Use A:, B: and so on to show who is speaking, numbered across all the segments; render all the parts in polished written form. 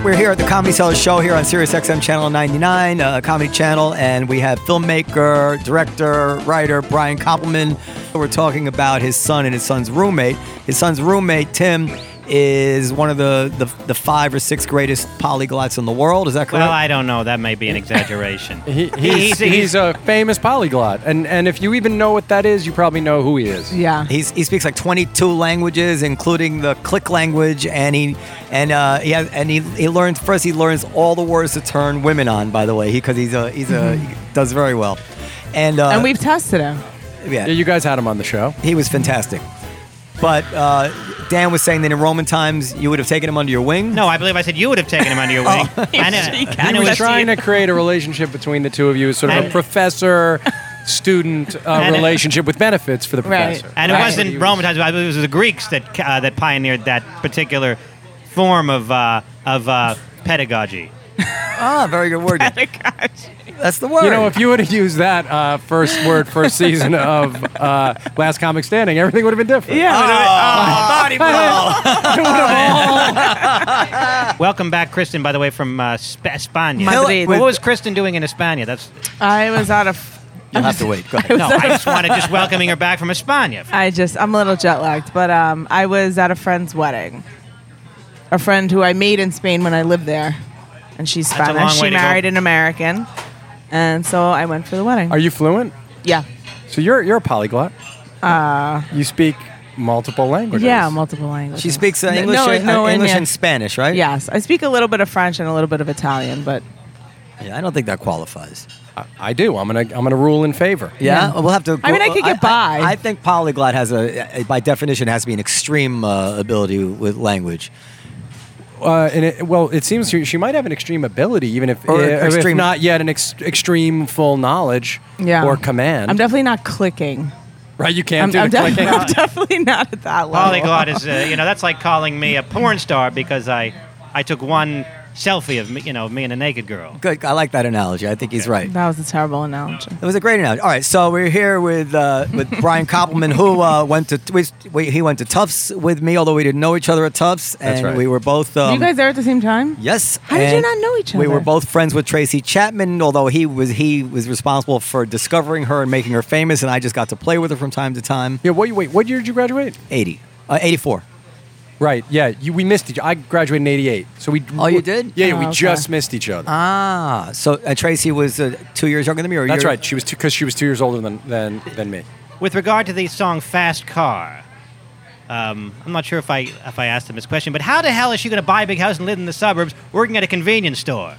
A: We're here at the Comedy Cellar Show here on Sirius XM Channel 99, Comedy Channel, and we have filmmaker, director, writer Brian Koppelman. We're talking about his son and his son's roommate. His son's roommate, Tim, is one of the 5 or 6 greatest polyglots in the world. Is that correct?
B: Well, I don't know. That may be an exaggeration.
C: He's a famous polyglot, and if you even know what that is, you probably know who he is.
D: Yeah.
A: He speaks like 22 languages, including the click language, and he learns first. He learns all the words to turn women on. By the way, he does very well, and
D: we've tested him.
A: yeah,
C: You guys had him on the show.
A: he was fantastic. But Dan was saying that in Roman times you would have taken him under your wing.
B: No, I believe I said you would have taken him under your wing.
C: He was trying to create a relationship between the two of you, sort of a professor-student relationship with benefits for the professor.
B: And it wasn't Roman times. It was the Greeks that pioneered that particular form of pedagogy.
A: Ah, very good word.
D: Pedagogy.
A: That's the word.
C: You know, if you would have used that first season of Last Comic Standing, everything would have been different.
A: body blow.
B: Welcome back, Kristen, by the way, from España.
D: Madrid.
B: What was Kristen doing in España?
D: I was out of...
A: You'll have to wait. Go ahead.
B: No, I just wanted welcoming her back from España.
D: I'm a little jet lagged, but I was at a friend's wedding. A friend who I made in Spain when I lived there. And she's
B: That's a
D: Spanish.
B: long way
D: She
B: to go.
D: married an American. And so I went for the wedding.
C: Are you fluent?
D: Yeah.
C: So you're a polyglot. You speak multiple languages.
D: Yeah, multiple languages.
A: She speaks English,
D: English
A: and Spanish, right?
D: Yes. I speak a little bit of French and a little bit of Italian, but...
A: Yeah, I don't think that qualifies.
C: I do. I'm gonna rule in favor.
A: Yeah, we'll have to.
D: I mean, I could get by.
A: I think polyglot has by definition, has to be an extreme ability with language.
C: It seems she might have an extreme ability, even if not yet an extreme full knowledge or command.
D: I'm definitely not clicking.
C: Right, you can't
D: I'm
C: do the clicking.
D: I'm definitely not at that level.
B: Polyglot is, that's like calling me a porn star because I took one selfie of me and a naked girl.
A: Good, I like that analogy. I think he's right.
D: That was a terrible analogy.
A: It was a great analogy. All right, so we're here with Brian Koppelman, who he went to Tufts with me, although we didn't know each other at Tufts, and
C: That's right.
A: we were both.
D: Were you guys there at the same time?
A: Yes.
D: How did you not know each other?
A: We were both friends with Tracy Chapman, although he was responsible for discovering her and making her famous, and I just got to play with her from time to time.
C: Yeah. What year did you graduate?
A: 84.
C: Right. Yeah. We missed each. I graduated in '88. So we.
A: Oh, you did?
C: Yeah.
D: Oh,
C: We
D: okay.
C: just missed each other.
A: Ah, so Tracy was 2 years younger than me, or
C: That's right. She was because she was 2 years older than me.
B: With regard to the song "Fast Car," I'm not sure if I asked him this question, but how the hell is she going to buy a big house and live in the suburbs, working at a convenience store?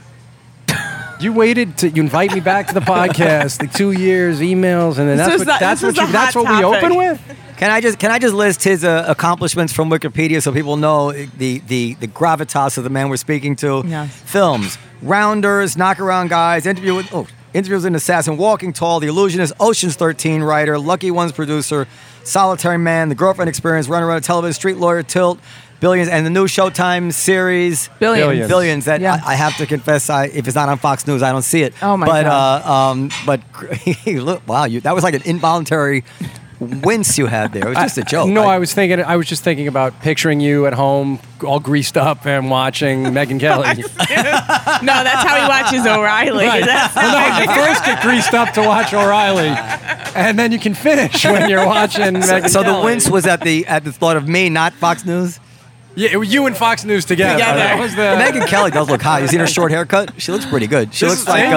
C: You waited to invite me back to the podcast. The 2 years, emails, and then that's what we open with.
A: Can I just list his accomplishments from Wikipedia so people know the gravitas of the man we're speaking to?
D: Yes.
A: Films: Rounders, Knockaround Guys, Interviews with an Assassin, Walking Tall, The Illusionist, Ocean's 13 writer, Lucky Ones producer, Solitary Man, The Girlfriend Experience, Runner on Television, Street Lawyer, Tilt, Billions, and the new Showtime series
D: Billions.
A: That
D: Yeah.
A: I have to confess, if it's not on Fox News, I don't see it.
D: Oh my
A: God! But look, wow, that was like an involuntary wince you had there. It was just a joke.
C: I was just thinking about picturing you at home, all greased up and watching Megyn Kelly.
D: No, that's how he watches O'Reilly.
C: Right.
D: That's
C: Well, no, you first get greased up to watch O'Reilly, and then you can finish when you're watching Megyn
A: So
C: Kelly.
A: the wince was at the thought of me, not Fox News.
C: Yeah, it was you and Fox News together. That was the.
A: Megyn Kelly does look hot. You seen her short haircut? She looks pretty good. She looks like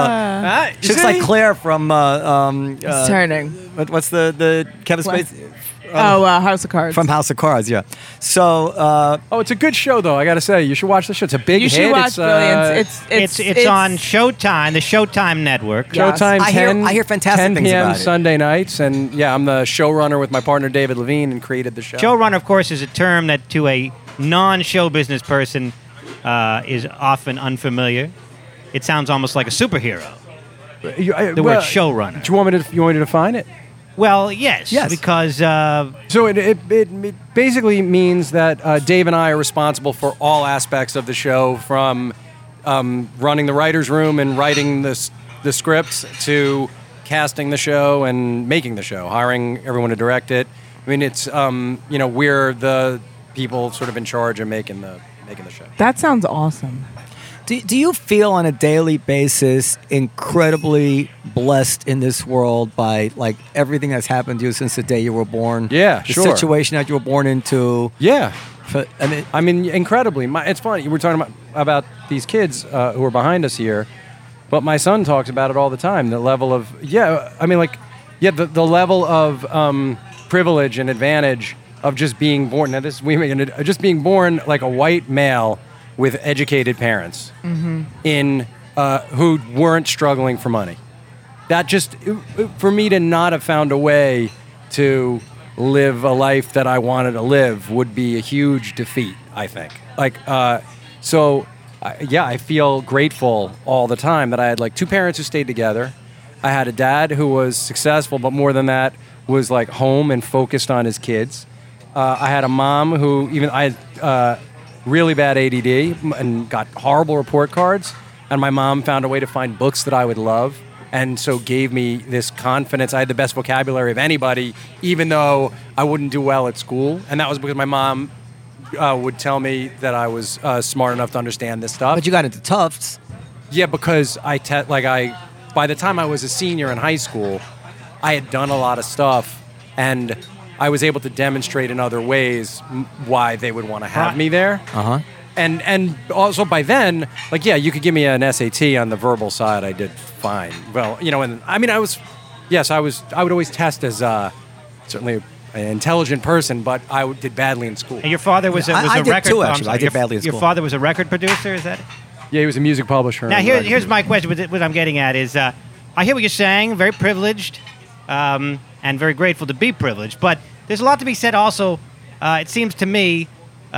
A: Claire from
D: turning.
A: what's the Kevin
D: What?
A: Spacey
D: House of Cards.
A: from House of Cards? Yeah. So
C: It's a good show, though. I got to say, you should watch the show. It's a big
D: You
C: hit.
D: should watch Billions.
B: It's on Showtime, the Showtime network.
D: Yeah.
C: Showtime.
A: I hear fantastic
C: 10
A: things
C: p.m.
A: about it.
C: Sunday nights, and yeah, I'm the showrunner with my partner David Levine, and created the show.
B: Showrunner, of course, is a term that to a non-show business person is often unfamiliar. It sounds almost like a superhero. The word showrunner.
C: Do you want me to define it?
B: Well, yes.
A: Yes.
B: Because
C: So it basically means that Dave and I are responsible for all aspects of the show, from running the writer's room and writing the scripts to casting the show and making the show, hiring everyone to direct it. I mean, it's we're the people sort of in charge of making the show.
D: That sounds awesome.
A: Do you feel on a daily basis incredibly blessed in this world by like everything that's happened to you since the day you were born?
C: Yeah,
A: the
C: sure.
A: situation that you were born into.
C: Yeah.
A: I mean,
C: incredibly. It's funny. We're talking about these kids who are behind us here, but my son talks about it all the time. The level of the level of privilege and advantage of just being born. Now, just being born like a white male with educated parents in who weren't struggling for money. That just for me to not have found a way to live a life that I wanted to live would be a huge defeat, I think. I feel grateful all the time that I had like two parents who stayed together. I had a dad who was successful, but more than that, was like home and focused on his kids. I had a mom who I had really bad ADD and got horrible report cards, and my mom found a way to find books that I would love. And so gave me this confidence. I had the best vocabulary of anybody, even though I wouldn't do well at school. And that was because my mom would tell me that I was smart enough to understand this stuff.
A: but you got into Tufts.
C: Yeah, because by the time I was a senior in high school, I had done a lot of stuff, and I was able to demonstrate in other ways why they would want to have me there.
A: Uh-huh.
C: And also by then, you could give me an SAT on the verbal side. I did fine. Well, I would always test as certainly an intelligent person, but I did badly in school.
B: And your father was a
A: I did
B: record.
A: too, actually. I did badly in
B: Your
A: school.
B: father was a record producer. Is that?
C: Yeah, he was a music publisher.
B: Now here's my question. What I'm getting at is, I hear what you're saying. Very privileged, and very grateful to be privileged. But there's a lot to be said. Also, it seems to me.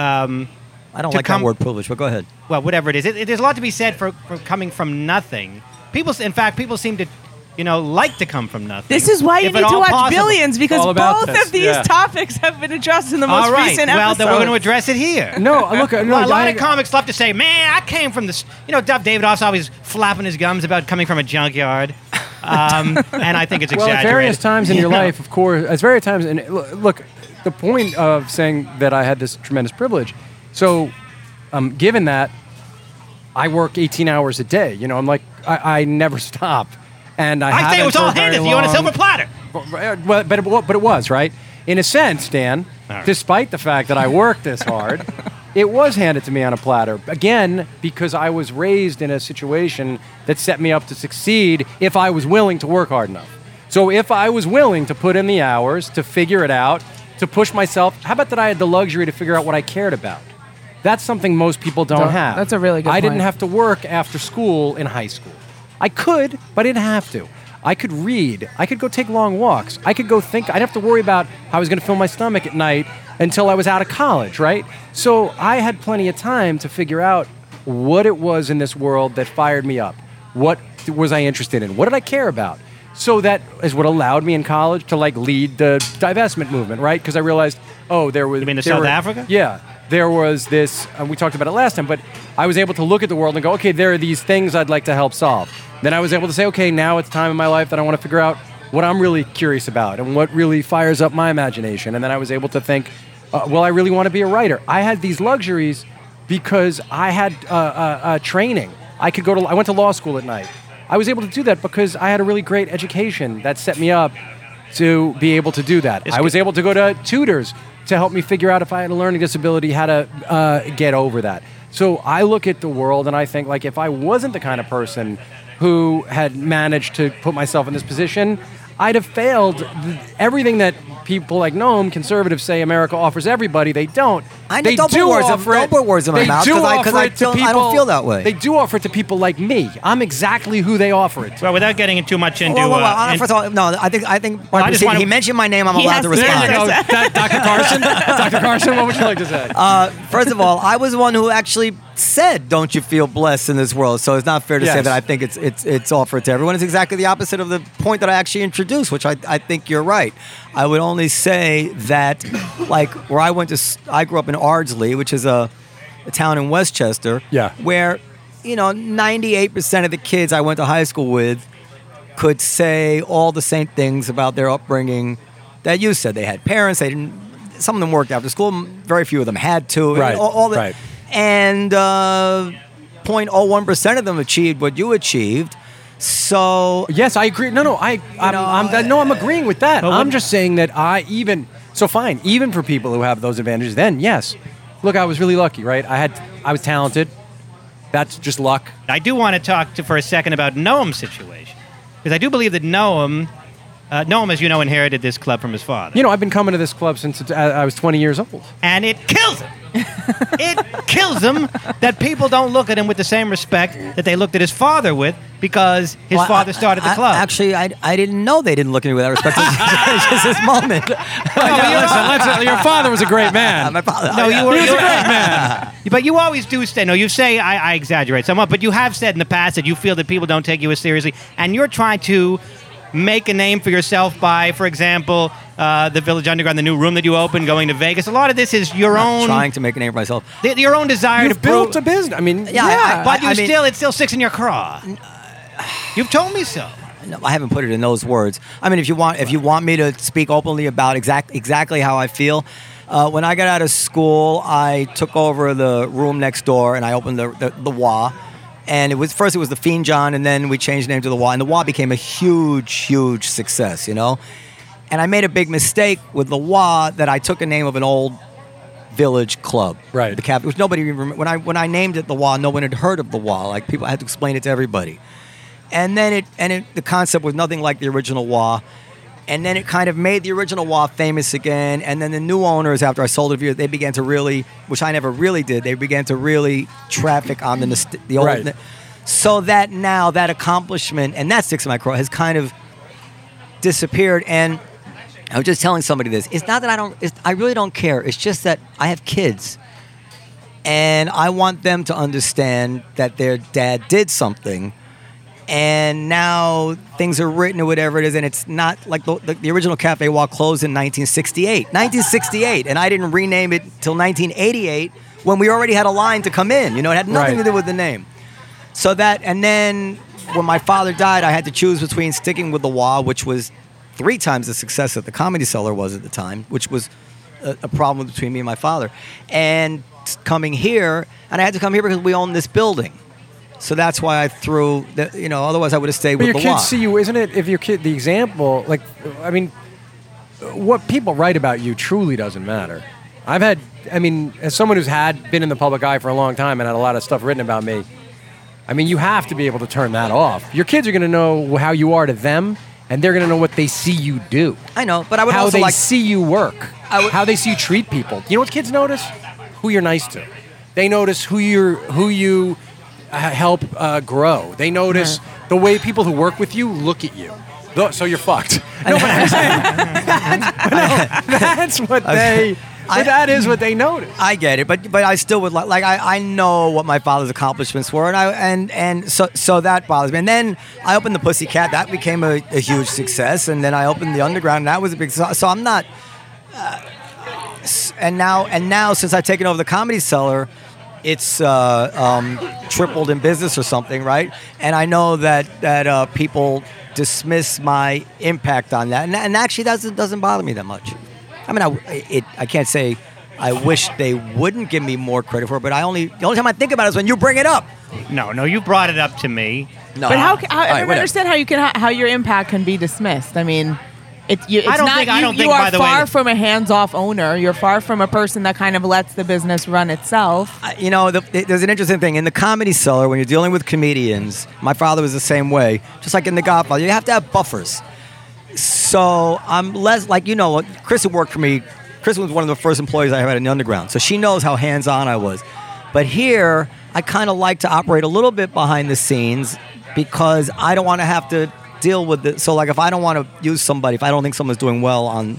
A: I don't like that word privilege, but go ahead.
B: Well, whatever it is, there's a lot to be said for coming from nothing. People seem to, like to come from nothing.
D: This is why you
B: if
D: need
B: at
D: to
B: all
D: watch
B: possible.
D: Billions, because
C: All about
D: both
C: this,
D: of these
C: yeah.
D: topics have been addressed in the most
B: All right.
D: recent
B: Well,
D: episode.
B: then we're going to address it here.
C: No, look. No,
B: Well, a lot of comics love to say, "Man, I came from this." Duff Davidoff's always flapping his gums about coming from a junkyard, and I think it's
C: Well,
B: exaggerated.
C: at various times in your life, of course, at various times, and look, the point of saying that I had this tremendous privilege. So, given that, I work 18 hours a day. I'm like, I never stop, and
B: I say it was all handed to you on a silver platter.
C: Well, but it was, right? In a sense, Dan,
B: right.
C: Despite the fact that I worked this hard, it was handed to me on a platter. Again, because I was raised in a situation that set me up to succeed if I was willing to work hard enough. So if I was willing to put in the hours, to figure it out, to push myself, how about that I had the luxury to figure out what I cared about? That's something most people don't have.
D: That's a really good
C: I didn't
D: point.
C: have to work after school in high school. I could, but I didn't have to. I could read. I could go take long walks. I could go think. I didn't have to worry about how I was going to fill my stomach at night until I was out of college, right? So I had plenty of time to figure out what it was in this world that fired me up. What was I interested in? What did I care about? So that is what allowed me in college to lead the divestment movement, right? Because I realized, there was...
B: You mean South Africa?
C: Yeah. There was this, we talked about it last time, but I was able to look at the world and go, okay, there are these things I'd like to help solve. Then I was able to say, okay, now it's time in my life that I want to figure out what I'm really curious about and what really fires up my imagination. And then I was able to think, I really want to be a writer. I had these luxuries because I had training. I went to law school at night. I was able to do that because I had a really great education that set me up to be able to do that. I was able to go to tutors to help me figure out if I had a learning disability, how to get over that. So I look at the world and I think, if I wasn't the kind of person who had managed to put myself in this position, I'd have failed everything that people like Noam, conservatives, say America offers everybody. They don't.
A: Don't put words in my mouth because I don't feel that way.
C: They do offer it to people like me. I'm exactly who they offer it to.
B: Well, without getting too much into...
A: First of all, no, I think he mentioned my name, I'm allowed to respond.
C: There you go. Dr. Carson? Dr. Carson, what would you like to say?
A: First of all, I was the one who actually said, don't you feel blessed in this world? So it's not fair to say that I think it's offered to everyone. It's exactly the opposite of the point that I actually introduced, which I think you're right. I would only say that, where I grew up in Ardsley, which is a town in Westchester, where, 98% of the kids I went to high school with could say all the same things about their upbringing that you said. They had parents. Some of them worked after school. Very few of them had to.
C: Right.
A: Right. And 0.01% of them achieved what you achieved. So
C: Yes, I agree. No, I'm agreeing with that. I'm just saying that fine, even for people who have those advantages, then yes. Look, I was really lucky, right? I was talented. That's just luck.
B: I do want to talk for a second about Noam's situation. Because I do believe that Noam, as you know, inherited this club from his father.
C: You know, I've been coming to this club since I was 20 years old.
B: And it kills him. It kills him that people don't look at him with the same respect that they looked at his father with, because his father started the club.
A: Actually, I didn't know they didn't look at me with that respect. It's just this moment.
C: Listen, your father was a great man.
A: My father.
B: No,
C: he was a great man.
B: But you always do say, you say I exaggerate somewhat, but you have said in the past that you feel that people don't take you as seriously, and you're trying to make a name for yourself by, for example, the Village Underground, the new room that you opened, going to Vegas. A lot of this is your own...
A: trying to make a name for myself.
B: Your own desire
C: You've
B: to
C: built a business. I mean,
B: but it still sticks in your craw. You've told me so.
A: No, I haven't put it in those words. I mean, if you want me to speak openly about exactly how I feel, when I got out of school, I took over the room next door and I opened the WA. And it was the Fiend John, and then we changed the name to the WA, and the WA became a huge, huge success, you know. And I made a big mistake with the WA that I took a name of an old village club,
C: right?
A: The cafe, which nobody even remember. When I named it the WA, no one had heard of the WA. Like, people, I had to explain it to everybody. And then the concept was nothing like the original WA. And then it kind of made the original WA famous again. And then the new owners, after I sold it, they began to really, which I never really did, they began to really traffic on the old.
C: Right.
A: So that now, that accomplishment, and that sticks in my craw, has kind of disappeared. And I was just telling somebody this. It's not that I really don't care. It's just that I have kids. And I want them to understand that their dad did something. And now things are written or whatever it is, and it's not like the original Cafe WA closed in 1968. 1968, and I didn't rename it till 1988 when we already had a line to come in. You know, it had nothing to do with the name. So that, and then when my father died, I had to choose between sticking with the WA, which was 3 times the success that the Comedy Cellar was at the time, which was a problem between me and my father, and coming here, and I had to come here because we own this building. So that's why I threw, otherwise I would have stayed with the WA.
C: But your kids see you, isn't it? If your kid, the example, like, I mean, what people write about you truly doesn't matter. As someone who's been in the public eye for a long time and had a lot of stuff written about me, I mean, you have to be able to turn that off. Your kids are going to know how you are to them, and they're going to know what they see you do.
A: I know, but I would
C: how
A: also
C: they
A: like...
C: see you work, how they see you treat people. You know what kids notice? Who you're nice to. They notice who you help grow. They notice the way people who work with you look at you. So you're fucked. No, but I'm saying that's what they. That is what they notice.
A: I get it, but I still would like I know what my father's accomplishments were, and so that bothers me. And then I opened the Pussycat, that became a huge success, and then I opened the Underground, and that was a big. So I'm not. And now since I've taken over the Comedy Cellar, it's tripled in business or something, right? And I know that people dismiss my impact on that, and actually that doesn't bother me that much. I mean, I can't say I wish they wouldn't give me more credit for it, but the only time I think about it is when you bring it up.
B: No, you brought it up to me.
A: No.
D: But I don't understand how your impact can be dismissed. I mean, you are far from a hands-off owner. You're far from a person that kind of lets the business run itself.
A: There's an interesting thing. In the Comedy Cellar, when you're dealing with comedians, my father was the same way, just like in The Godfather, you have to have buffers. So I'm less, Kristen worked for me. Kristen was one of the first employees I had in the Underground, so she knows how hands-on I was. But here, I kind of like to operate a little bit behind the scenes because I don't want to have to deal with it. So, if I don't want to use somebody, if I don't think someone's doing well on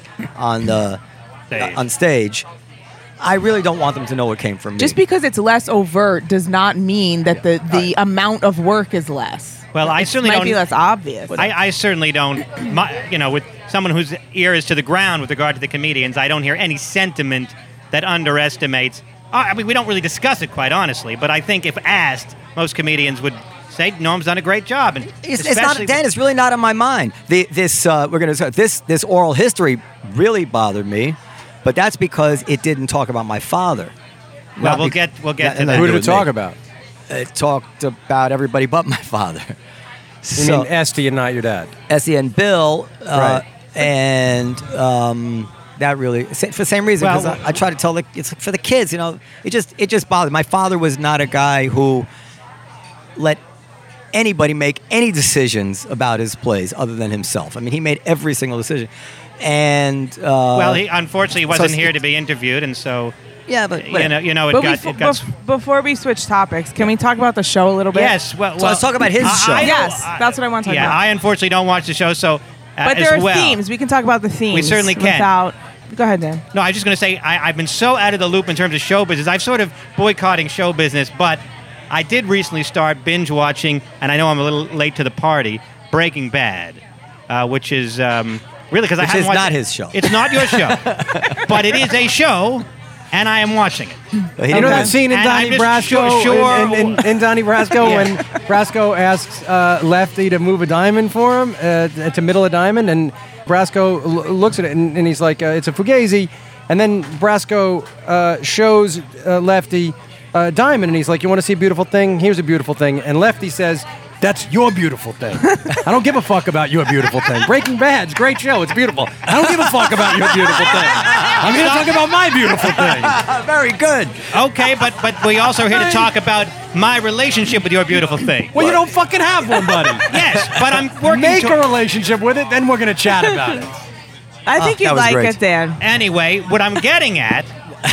A: stage, I really don't want them to know what came from me.
D: Just because it's less overt does not mean that the amount of work is less.
B: Well, I certainly
D: might be less obvious.
B: I certainly don't. With someone whose ear is to the ground with regard to the comedians, I don't hear any sentiment that underestimates. I mean, we don't really discuss it, quite honestly. But I think if asked, most comedians would say Noam's done a great job. And
A: it's not, Dan. It's really not on my mind. This oral history really bothered me, but that's because it didn't talk about my father.
B: Well, we'll get to that.
C: Who did it talk about?
A: talked about everybody but my father.
C: You mean Esty and not your dad?
A: Esty and Bill,
C: right.
A: And that really, for the same reason, because I try to tell it's for the kids. It just bothered. My father was not a guy who let anybody make any decisions about his plays other than himself. I mean, he made every single decision. And
B: he unfortunately wasn't here to be interviewed, and so.
A: Yeah, but
D: before we switch topics, can we talk about the show a little bit?
B: Yes. Well,
A: let's talk about his show.
D: Yes, that's what I want to talk about.
B: Yeah, I unfortunately don't watch the show, so.
D: But there are themes. We can talk about the themes.
B: We certainly can.
D: Go ahead, Dan.
B: No, I was just going to say I've been so out of the loop in terms of show business. I've sort of boycotting show business, but I did recently start binge watching, and I know I'm a little late to the party, Breaking Bad, which is really because I haven't watched it. It's not
A: his show.
B: It's not your show, but it is a show. And I am watching it.
C: You know that scene in Donnie Brasco? In Donnie Brasco, when Brasco asks Lefty to move a diamond for him, to middle a diamond, and Brasco looks at it and he's like, it's a fugazi. And then Brasco shows Lefty a diamond, and he's like, you want to see a beautiful thing? Here's a beautiful thing. And Lefty says, that's your beautiful thing. I don't give a fuck about your beautiful thing. Breaking Bad's a great show. It's beautiful. I don't give a fuck about your beautiful thing. I'm here to talk about my beautiful thing.
A: Very good.
B: Okay, but we also are here to talk about my relationship with your beautiful thing.
C: Well, you don't fucking have one, buddy.
B: Yes, but I'm working
C: Make a relationship with it, then we're going to chat about it.
D: I think you'd like it, Dan.
B: Anyway, what I'm getting at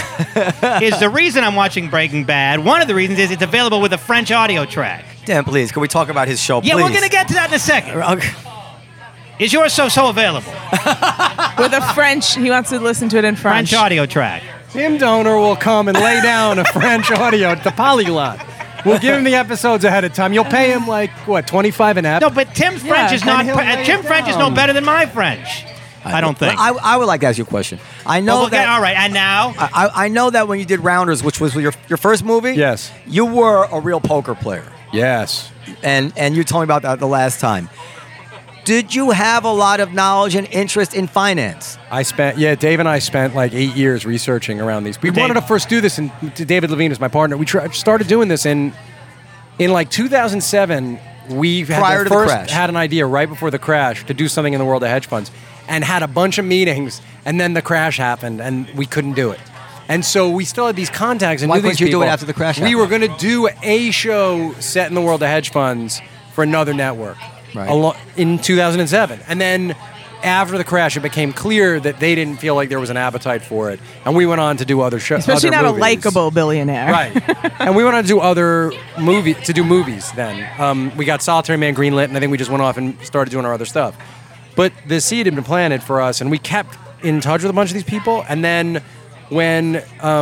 B: is the reason I'm watching Breaking Bad. One of the reasons is it's available with a French audio track.
A: Dan, please, can we talk about his show, please?
B: Yeah, we're going to get to that in a second.
A: Okay.
B: Is yours so available?
D: With a French, he wants to listen to it in French.
B: French audio track.
C: Tim Donor will come and lay down a French audio at the Polyglot. We'll give him the episodes ahead of time. You'll pay him like, what, $25 an ep?
B: No, but Tim's French is not... Tim French is no better than my French. I don't think.
A: I would like to ask you a question. I know that.
B: All right, and now?
A: I know that when you did Rounders, which was your first movie,
C: yes,
A: you were a real poker player.
C: Yes.
A: And you told me about that the last time. Did you have a lot of knowledge and interest in finance?
C: Dave and I spent like 8 years researching around these. We wanted to first do this, and David Levine is my partner. We started doing this in like 2007. We had an idea right before the crash to do something in the world of hedge funds, and had a bunch of meetings, and then the crash happened, and we couldn't do it. And so we still had these contacts and
A: Why
C: knew these
A: couldn't you
C: people.
A: do it after the crash happened?
C: We were going to do a show set in the world of hedge funds for another network in 2007. And then after the crash, it became clear that they didn't feel like there was an appetite for it. And we went on to do other shows.
D: Especially not
C: movies.
D: A likable billionaire.
C: Right. And we went on to do other movies then. We got Solitary Man greenlit, and I think we just went off and started doing our other stuff. But the seed had been planted for us, and we kept in touch with a bunch of these people. And then when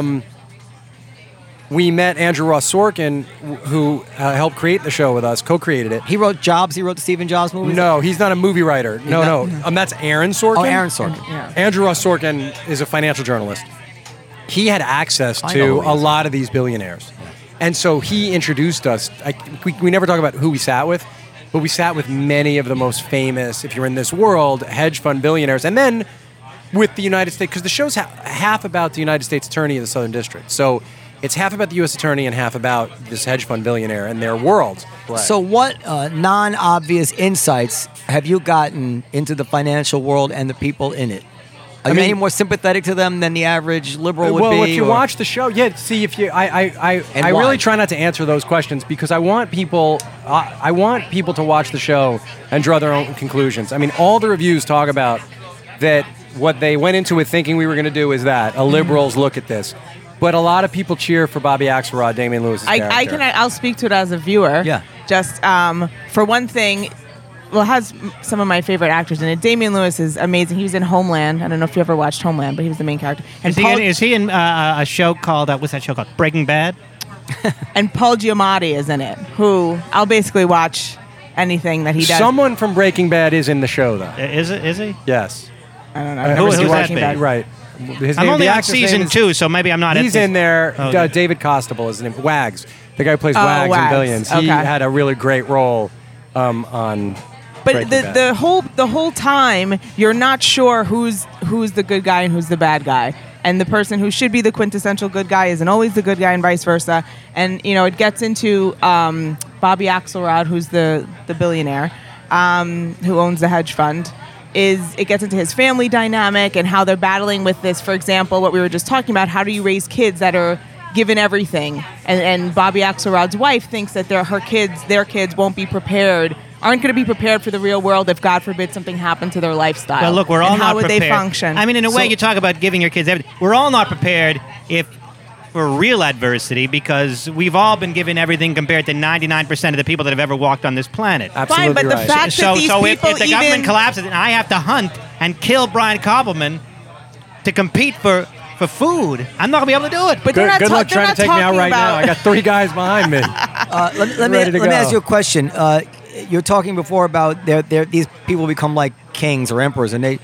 C: we met Andrew Ross Sorkin, who helped create the show with us, co-created it.
A: He wrote Jobs? He wrote the Stephen Jobs movies?
C: No, he's not a movie writer. No. That's Aaron Sorkin.
A: Oh, Aaron Sorkin.
D: Yeah.
C: Andrew Ross Sorkin is a financial journalist. He had access to a lot of these billionaires. And so he introduced us. We never talk about who we sat with, but we sat with many of the most famous, if you're in this world, hedge fund billionaires. And then with the United States, because the show's half about the United States Attorney of the Southern District. So it's half about the U.S. Attorney and half about this hedge fund billionaire and their world.
A: Right. So what non-obvious insights have you gotten into the financial world and the people in it? Are you any more sympathetic to them than the average liberal would be?
C: Well, if you watch the show, I really try not to answer those questions because I want people to watch the show and draw their own conclusions. I mean, all the reviews talk about that what they went into it thinking we were going to do is that a liberal's look at this. But a lot of people cheer for Bobby Axelrod, Damian Lewis's character.
D: I'll speak to it as a viewer.
A: Yeah.
D: Just for one thing, well, it has some of my favorite actors in it. Damian Lewis is amazing. He was in Homeland. I don't know if you ever watched Homeland, but he was the main character. And
B: is he in a show called, what's that show called? Breaking Bad?
D: And Paul Giamatti is in it, who I'll basically watch anything that he does.
C: Someone from Breaking Bad is in the show, though.
B: Is he?
C: Yes.
D: I don't know.
B: Who's that bad?
C: Right.
B: I'm only on season 2, so maybe I'm not.
C: He's in there.
B: Okay.
C: David Costabile is his name. Wags, the guy who plays Wags in Billions. He had a really great role on.
D: But the whole time you're not sure who's the good guy and who's the bad guy, and the person who should be the quintessential good guy isn't always the good guy, and vice versa. And it gets into Bobby Axelrod, who's the billionaire who owns the hedge fund. It gets into his family dynamic and how they're battling with this. For example, what we were just talking about, how do you raise kids that are given everything? And Bobby Axelrod's wife thinks that their kids aren't going to be prepared for the real world if, God forbid, something happened to their lifestyle.
B: Well, look, we're all not prepared.
D: How would they function?
B: I mean, in a way, you talk about giving your kids everything. We're all not prepared for real adversity, because we've all been given everything compared to 99% of the people that have ever walked on this planet.
C: Absolutely.
D: Fine, but the fact that these people
B: if the government collapses and I have to hunt and kill Brian Koppelman to compete for food, I'm not going to be able to do it.
C: But good luck trying to take me out right now. I got 3 guys behind me.
A: Let me ask you a question. You're talking before about these people become like kings or emperors, and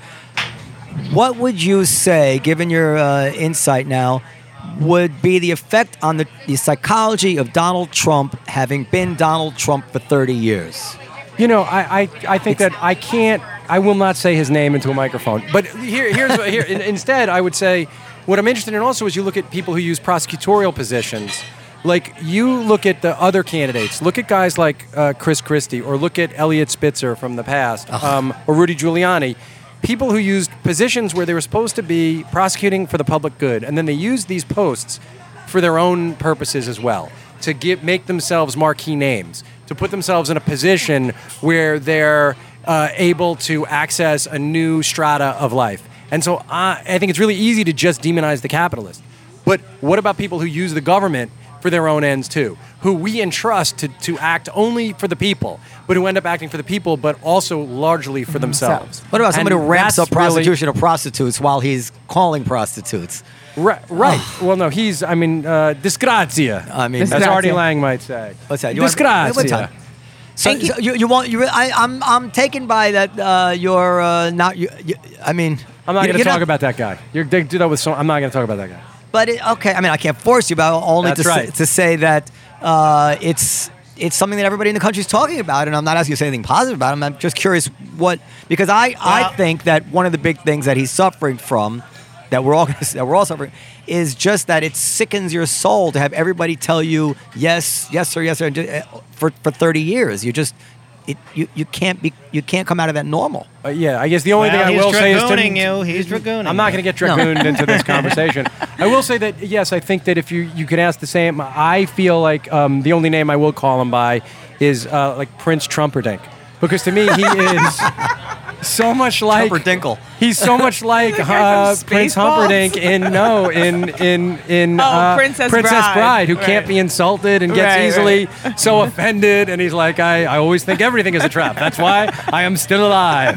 A: what would you say, given your insight now, would be the effect on the psychology of Donald Trump, having been Donald Trump for 30 years?
C: I think that I will not say his name into a microphone. But here's instead, I would say what I'm interested in also is you look at people who use prosecutorial positions. Like, you look at the other candidates. Look at guys like Chris Christie, or look at Eliot Spitzer from the past, or Rudy Giuliani. People who used positions where they were supposed to be prosecuting for the public good, and then they used these posts for their own purposes as well, to make themselves marquee names, to put themselves in a position where they're able to access a new strata of life. And so I think it's really easy to just demonize the capitalist. But what about people who use the government for their own ends too, who we entrust to act only for the people, but who end up acting for the people, but also largely for themselves?
A: What about somebody who ramps up prostitution of prostitutes while he's calling prostitutes?
C: Right. Well, no, disgrazia. As Artie Lang might say.
A: What's that?
C: Disgrazia.
A: So I'm taken by that. You're not.
C: I'm not going to talk about that guy. They do that with I'm not going to talk about that guy.
A: But okay, I can't force you, but only to say that it's something that everybody in the country is talking about, and I'm not asking you to say anything positive about him. I'm just curious because I think that one of the big things that he's suffering from, that we're all suffering, is just that it sickens your soul to have everybody tell you yes, yes, sir, yes, sir, for 30 years. You can't come out of that normal.
C: I guess the only thing I will say is
B: he's dragooning.
C: I'm not going to get dragooned into this conversation. I will say that yes, I think that if you could ask the same, I feel like the only name I will call him by is like Prince Trumperdink, because to me he is so much like
A: Trumperdinkle.
C: He's so much like Prince Humperdinck in
D: Princess
C: Bride, who can't be insulted and gets easily so offended, and he's like, I always think everything is a trap. That's why I am still alive.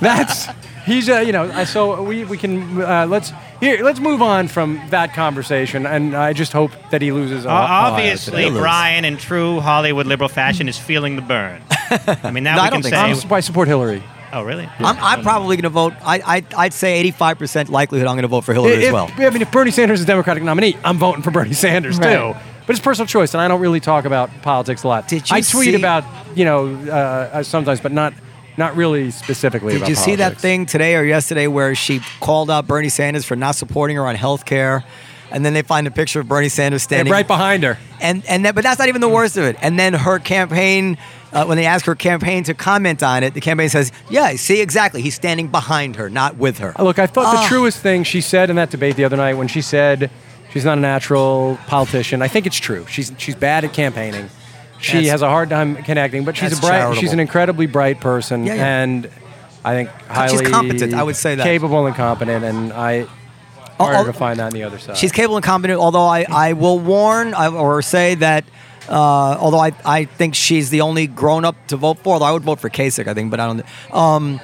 C: So we can let's move on from that conversation, and I just hope that he loses.
B: Obviously, Brian, in true Hollywood liberal fashion, is feeling the burn. I mean, that we can say.
C: I support Hillary.
B: Oh, really?
A: Yeah. I'm probably going to vote. I'd say 85% likelihood I'm going to vote for Hillary as well.
C: If Bernie Sanders is the Democratic nominee, I'm voting for Bernie Sanders too. But it's personal choice, and I don't really talk about politics a lot. I tweet about sometimes, but not really specifically about politics.
A: Did you see that thing today or yesterday where she called out Bernie Sanders for not supporting her on health care? And then they find a picture of Bernie Sanders standing
C: right behind her.
A: But that's not even the worst of it. And then her campaign, when they ask her campaign to comment on it, the campaign says, yeah, see, exactly. He's standing behind her, not with her.
C: Look, I thought the truest thing she said in that debate the other night, when she said she's not a natural politician, I think it's true. She's bad at campaigning. She has a hard time connecting, but she's an incredibly bright person, and I think highly
A: she's competent. I would say that
C: capable and competent, and harder to find that on the other side.
A: She's capable and competent, although I will warn or say that although I think she's the only grown-up to vote for, although I would vote for Kasich, I think, but I don't.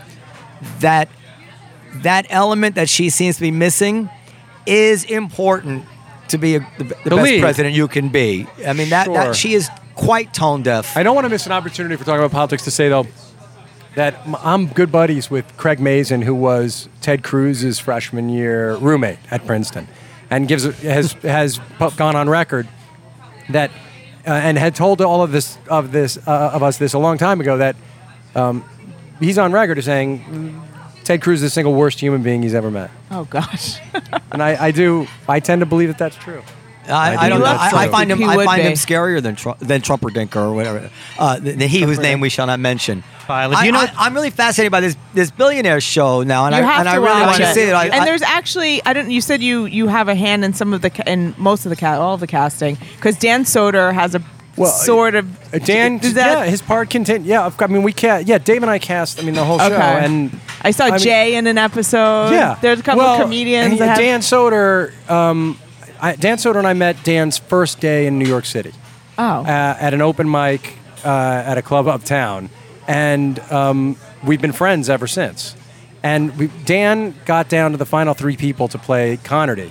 A: That element that she seems to be missing is important to be the best president you can be. I mean, that she is quite tone deaf.
C: I don't want to miss an opportunity for talking about politics to say, though, that I'm good buddies with Craig Mazin, who was Ted Cruz's freshman year roommate at Princeton, and has gone on record that and had told all of us this a long time ago that he's on record as saying Ted Cruz is the single worst human being he's ever met.
D: Oh gosh.
C: And I tend to believe that that's true.
A: I don't know. I find him.
D: He
A: I
D: would
A: find
D: be.
A: him scarier than Trumperdinker or whatever. The he whose name we shall not mention.
B: Violet,
A: I'm really fascinated by this billionaire show now, and
D: You have
A: and
D: to
A: I really
D: watch
A: want to see it.
D: And there's actually, I don't. You said you have a hand in some of the in most of the all of the casting because Dan Soder has a sort of
C: Dan.
D: Does that,
C: his part content. Yeah, I mean we cast. Yeah, Dave and I cast. I mean the whole show, and
D: I saw Jay in an episode.
C: Yeah,
D: there's a couple of comedians.
C: And
D: that have,
C: Dan Soder. Dan Soder and I met Dan's first day in New York City.
D: Oh.
C: At an open mic at a club uptown. And we've been friends ever since. And Dan got down to the final 3 people to play Connerty.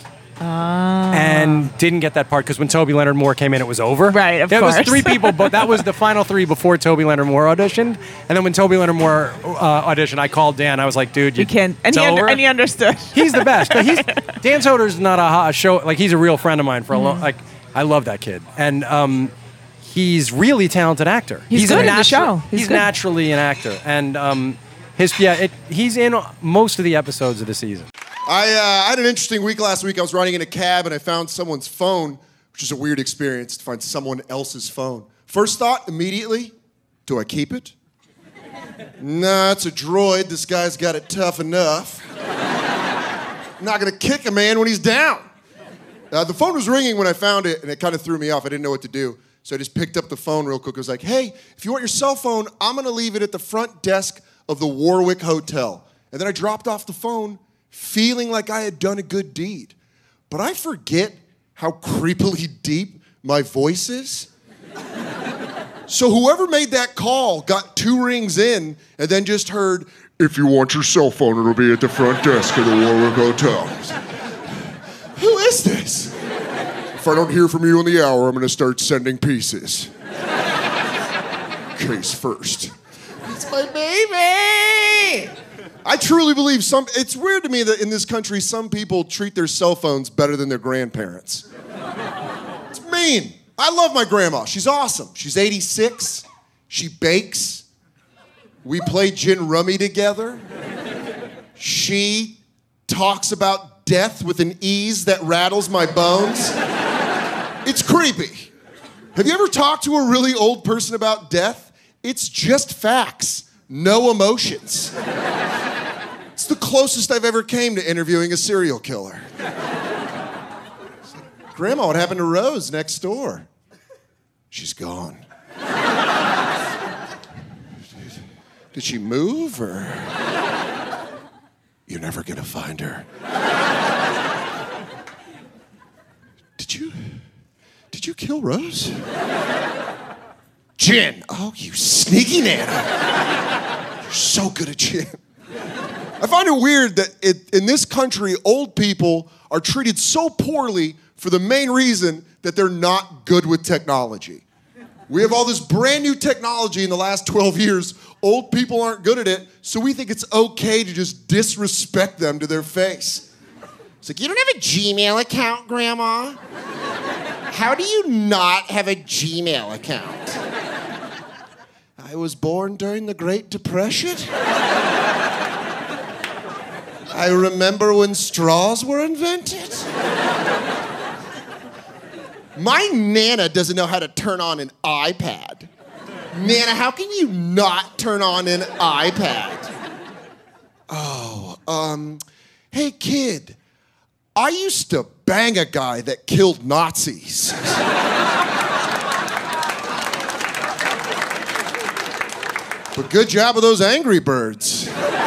C: And didn't get that part because when Toby Leonard Moore came in, it was over.
D: Right, of
C: course. There was 3 people, but that was the final 3 before Toby Leonard Moore auditioned. And then when Toby Leonard Moore auditioned, I called Dan. I was like, dude,
D: you can't. And he understood.
C: He's the best. But Dan Soder's not a show. Like, he's a real friend of mine for a long. Like, I love that kid. And he's really talented actor.
D: He's good in the show.
C: He's naturally an actor. And he's in most of the episodes of the season.
E: I had an interesting week last week. I was riding in a cab and I found someone's phone, which is a weird experience to find someone else's phone. First thought, immediately, do I keep it? Nah, it's a droid. This guy's got it tough enough. I'm not gonna kick a man when he's down. The phone was ringing when I found it and it kind of threw me off. I didn't know what to do. So I just picked up the phone real quick. I was like, hey, if you want your cell phone, I'm gonna leave it at the front desk of the Warwick Hotel. And then I dropped off the phone feeling like I had done a good deed. But I forget how creepily deep my voice is. So whoever made that call got 2 rings in and then just heard, if you want your cell phone, it'll be at the front desk of the Warwick Hotel. Who is this? If I don't hear from you in the hour, I'm gonna start sending pieces. Case first. It's my baby! I truly believe it's weird to me that in this country, some people treat their cell phones better than their grandparents. It's mean. I love my grandma. She's awesome. She's 86. She bakes. We play gin rummy together. She talks about death with an ease that rattles my bones. It's creepy. Have you ever talked to a really old person about death? It's just facts, no emotions. It's the closest I've ever came to interviewing a serial killer. Grandma, what happened to Rose next door? She's gone. Did she move or? You're never gonna find her. Did you kill Rose? Gin. Oh, you sneaky Nana. You're so good at gin. I find it weird that in this country, old people are treated so poorly for the main reason that they're not good with technology. We have all this brand new technology in the last 12 years. Old people aren't good at it, so we think it's okay to just disrespect them to their face. It's like, you don't have a Gmail account, Grandma? How do you not have a Gmail account? I was born during the Great Depression. I remember when straws were invented. My Nana doesn't know how to turn on an iPad. Nana, how can you not turn on an iPad? Hey kid, I used to bang a guy that killed Nazis. But good job with those Angry Birds.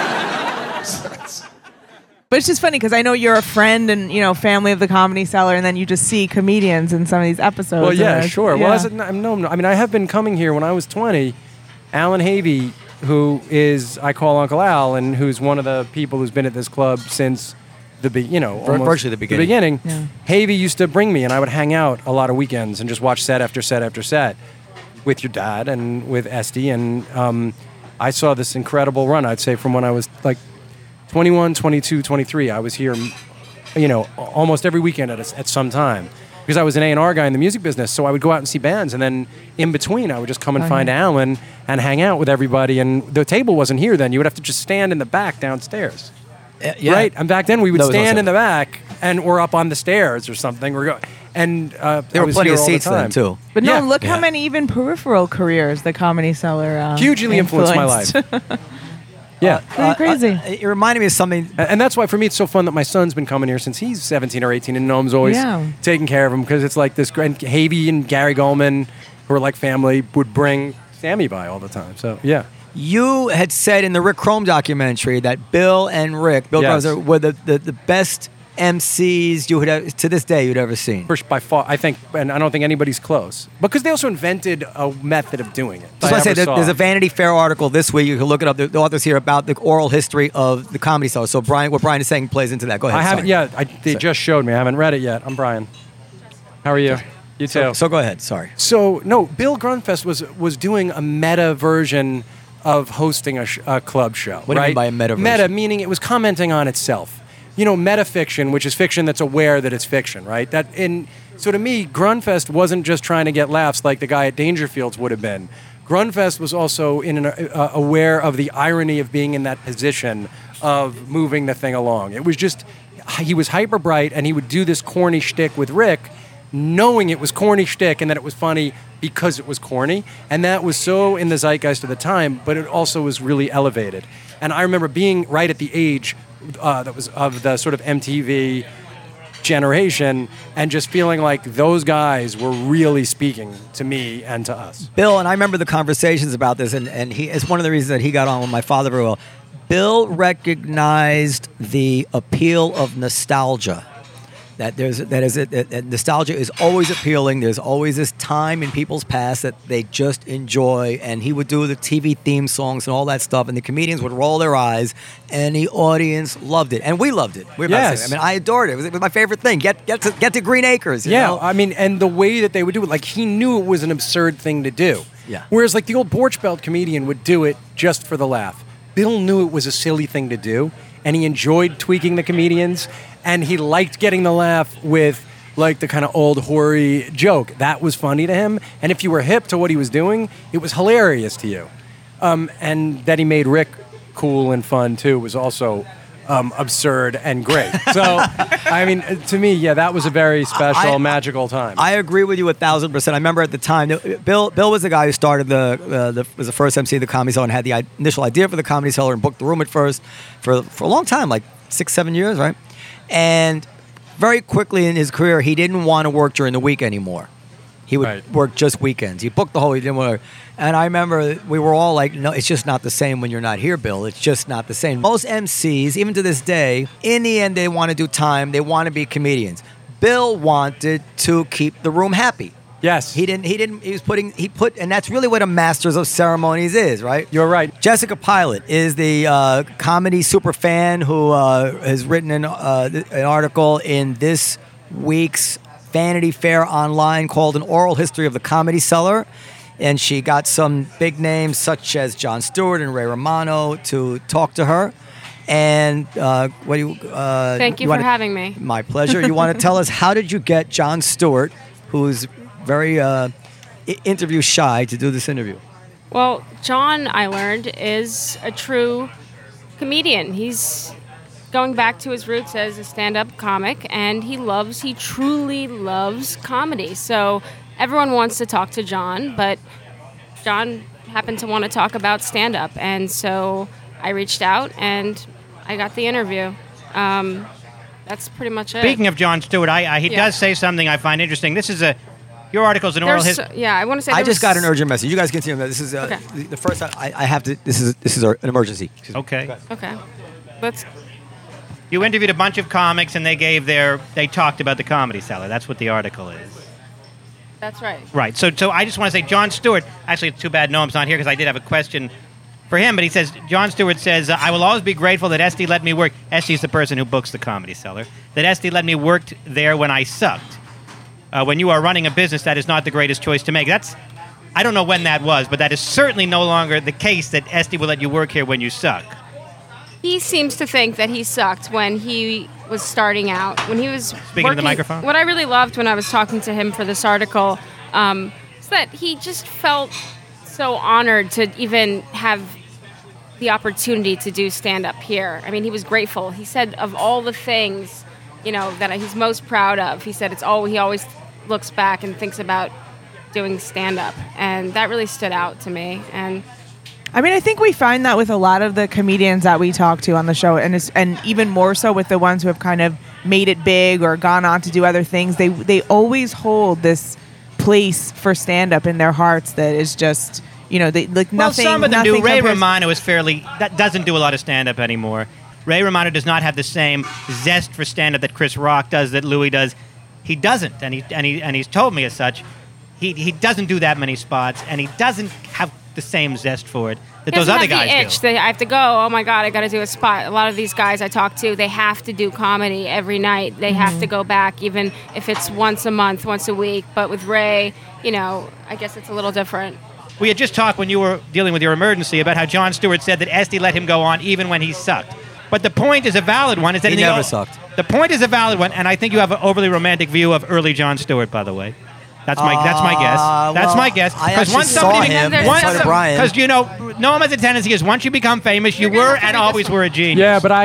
D: But it's just funny because I know you're a friend and family of the Comedy Cellar, and then you just see comedians in some of these episodes.
C: Well, yeah, sure.
D: Yeah.
C: Well, I have been coming here when I was 20. Alan Havey, who I call Uncle Al, and who's one of the people who's been at this club since
A: virtually the beginning.
C: Yeah. Havey used to bring me, and I would hang out a lot of weekends and just watch set after set after set with your dad and with Esty, and I saw this incredible run. I'd say from when I was like 21, 22, 23. I was here, almost every weekend at some time. because I was an A&R guy in the music business. So I would go out and see bands, and then in between, I would just come and find Alan and hang out with everybody. And the table wasn't here then. You would have to just stand in the back downstairs.
A: Yeah.
C: Right? And back then, we would
A: That was
C: stand
A: awesome.
C: in the back, and we're up on the stairs or something.
A: There were plenty of seats then, too.
D: But no,
C: Yeah.
D: look how many even peripheral careers the Comedy Cellar
C: Hugely influenced my life. Yeah.
D: Pretty crazy.
A: It reminded me of something.
C: And that's why, for me, it's so fun that my son's been coming here since he's 17 or 18, and Noam's always
D: Yeah.
C: taking care of him, because it's like this. And Havey and Gary Goldman, who are like family, would bring Sammy by all the time. So, yeah.
A: You had said in the Rick Chrome documentary that Bill and Rick, Bill
C: Yes.
A: Grozer, were the best MCs you would have, to this day, you'd ever seen.
C: First, by far, I think, and I don't think anybody's close. Because they also invented a method of doing it.
A: That's why I say
C: ever saw.
A: there's a Vanity Fair article this week. You can look it up. The authors here about the oral history of the Comedy Cellar. So what Brian is saying plays into that. Go ahead.
C: I haven't.
A: sorry.
C: Yeah, they just showed me. I haven't read it yet. I'm Brian. How are you? You too.
A: So go ahead. Sorry.
C: So no, Bill Grunfest was doing a meta version of hosting a club show.
A: What do you
C: right?
A: mean by a meta version?
C: Meta meaning it was commenting on itself. You know, metafiction, which is fiction that's aware that it's fiction, right? So to me, Grunfest wasn't just trying to get laughs like the guy at Dangerfields would have been. Grunfest was also aware of the irony of being in that position of moving the thing along. It was just, he was hyper bright, and he would do this corny shtick with Rick, knowing it was corny shtick and that it was funny because it was corny. And that was so in the zeitgeist of the time, but it also was really elevated. And I remember being right at the age that was of the sort of MTV generation, and just feeling like those guys were really speaking to me and to us.
A: Bill, and I remember the conversations about this, and he it's one of the reasons that he got on with my father very well. Bill recognized the appeal of nostalgia. That nostalgia is always appealing. There's always this time in people's past that they just enjoy, and he would do the TV theme songs and all that stuff, and the comedians would roll their eyes, and the audience loved it, and we loved it.
C: Yes.
A: I adored it. It was my favorite thing. Get to Green Acres. You know?
C: I mean, and the way that they would do it, like he knew it was an absurd thing to do.
A: Yeah.
C: Whereas like the old Borch Belt comedian would do it just for the laugh. Bill knew it was a silly thing to do, and he enjoyed tweaking the comedians, and he liked getting the laugh with like the kind of old hoary joke. That was funny to him, and if you were hip to what he was doing, it was hilarious to you. And that he made Rick cool and fun too was also absurd and great. So, I mean, to me, yeah, that was a very special, magical time.
A: I agree with you 1,000%. I remember at the time, Bill was the guy who started was the first MC of the Comedy Cellar and had the initial idea for the Comedy Cellar and booked the room at first for a long time, like 6-7 years, right? And very quickly in his career, he didn't want to work during the week anymore. He would work just weekends. He booked the whole. He didn't want to. And I remember we were all like, "No, it's just not the same when you're not here, Bill. It's just not the same." Most MCs, even to this day, in the end, they want to do time. They want to be comedians. Bill wanted to keep the room happy.
C: Yes.
A: He didn't. And that's really what a Masters of Ceremonies is, right?
C: You're right.
A: Jessica Pilot is the comedy super fan who has written an article in this week's Vanity Fair online called An Oral History of the Comedy Cellar. And she got some big names such as Jon Stewart and Ray Romano to talk to her. And what do you?
F: Thank you for having me.
A: My pleasure. You want to tell us, how did you get Jon Stewart, who's very interview shy, to do this interview?
F: Well, Jon, I learned, is a true comedian. He's going back to his roots as a stand-up comic, and he truly loves comedy. So everyone wants to talk to Jon, but Jon happened to want to talk about stand-up, and so I reached out and I got the interview. That's pretty much it.
B: Speaking of Jon Stewart, he does say something I find interesting. This is your article's an oral history.
F: Yeah, I want to say.
A: I just got an urgent message. You guys continue. This is
F: Okay.
A: the first time I have to. This is an emergency.
B: Okay.
F: Okay. Let's.
B: You interviewed a bunch of comics, and they talked about the Comedy Cellar. That's what the article is.
F: That's right.
B: Right. So I just want to say, Jon Stewart. Actually, it's too bad Noam's not here because I did have a question for him. But he says, Jon Stewart says, "I will always be grateful that Esty let me work." Esty's the person who books the Comedy Cellar. That Esty let me work there when I sucked. When you are running a business, that is not the greatest choice to make. I don't know when that was, but that is certainly no longer the case that Esty will let you work here when you suck.
F: He seems to think that he sucked when he was starting out, when he was
B: Speaking to the microphone.
F: What I really loved when I was talking to him for this article is that he just felt so honored to even have the opportunity to do stand-up here. I mean, he was grateful. He said of all the things, that he's most proud of, he said he always looks back and thinks about doing stand-up, and that really stood out to me. And
D: I mean, I think we find that with a lot of the comedians that we talk to on the show, and even more so with the ones who have kind of made it big or gone on to do other things. They always hold this place for stand-up in their hearts that is just, they like
B: well,
D: nothing.
B: Some of them
D: nothing
B: do. Ray
D: compares-
B: Romano is that doesn't do a lot of stand-up anymore. Ray Romano does not have the same zest for stand-up that Chris Rock does, that Louis does. He doesn't, and he's told me as such. He doesn't do that many spots, and he doesn't have the same zest for it that those other guys
F: the itch
B: do.
F: that I have to go, oh my God, I got to do a spot. A lot of these guys I talk to, they have to do comedy every night. They have to go back, even if it's once a month, once a week. But with Ray, I guess it's a little different.
B: We had just talked when you were dealing with your emergency about how Jon Stewart said that Esty let him go on even when he sucked. But the point is a valid one. Is that
A: He never sucked.
B: The point is a valid one, and I think you have an overly romantic view of early Jon Stewart, by the way. That's my guess. That's my guess.
A: I actually saw him, and so did Brian.
B: Because Noam has a tendency is once you become famous, you were and always were a genius.
C: Yeah, but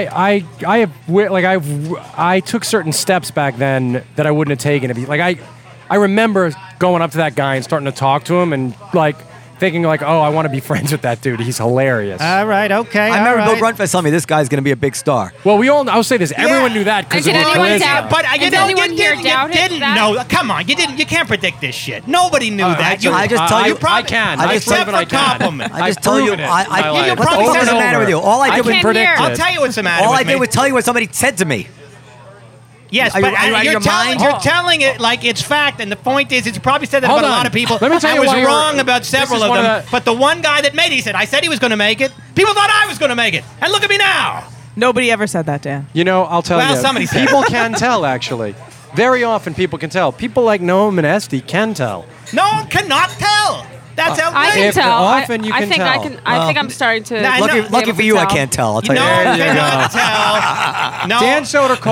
C: I took certain steps back then that I wouldn't have taken. I remember going up to that guy and starting to talk to him and thinking oh, I want to be friends with that dude. He's hilarious.
B: All right, okay.
A: I remember
B: all
A: Bill
B: right.
A: Grunfeld telling me this guy's going to be a big star.
C: Well, I'll say this. Everyone knew that because
F: And
C: of
F: did
C: the
F: anyone
C: charisma.
F: doubt-
B: But
F: And did anyone here doubt it,
B: didn't
F: that?
B: know. Come on, you didn't. You can't predict this shit. Nobody knew that.
A: I just tell you-
C: I can.
A: I just
C: I've
A: tell
C: proven
B: you-
C: I can.
B: compliment.
A: I just tell you,
C: proven it in my life.
A: what the
B: probably
A: fuck
B: said
A: is the
B: it
A: matter
C: over.
A: with you? All I
F: I
A: did was
F: can't
C: predict
F: hear.
C: it.
B: I'll tell you what's the matter
A: all
B: with
A: I
B: me.
A: did was tell you what somebody said to me.
B: Yes,
A: Are
B: but
A: you out of
B: you're
A: your
B: telling,
A: mind?
B: you're telling it like it's fact, and the point is, it's probably said that
C: Hold
B: about a
C: on.
B: lot of people.
C: Let me tell
B: I
C: you
B: was
C: why you're-
B: wrong about
C: this
B: several
C: is
B: of
C: one
B: them,
C: of the-
B: but the one guy that made it, he said, I said he was going to make it. People thought I was going to make it, and look at me now.
D: Nobody ever said that, Dan.
C: I'll tell you.
B: Well, somebody said.
C: People can tell, actually. Very often people can tell. People like Noam and Esty can tell.
B: No one cannot tell. That's
F: I
B: outrageous.
F: can
C: If
F: tell.
C: often you
F: I
C: can
F: think
C: tell.
F: I think I'm starting to.
B: Nah,
A: Lucky,
B: know-
A: lucky
F: be
A: for
F: able
A: you,
F: to
A: I
F: tell.
A: can't tell. I'll tell
B: No
A: you.
B: one
C: There you
B: cannot tell. No.
C: Dan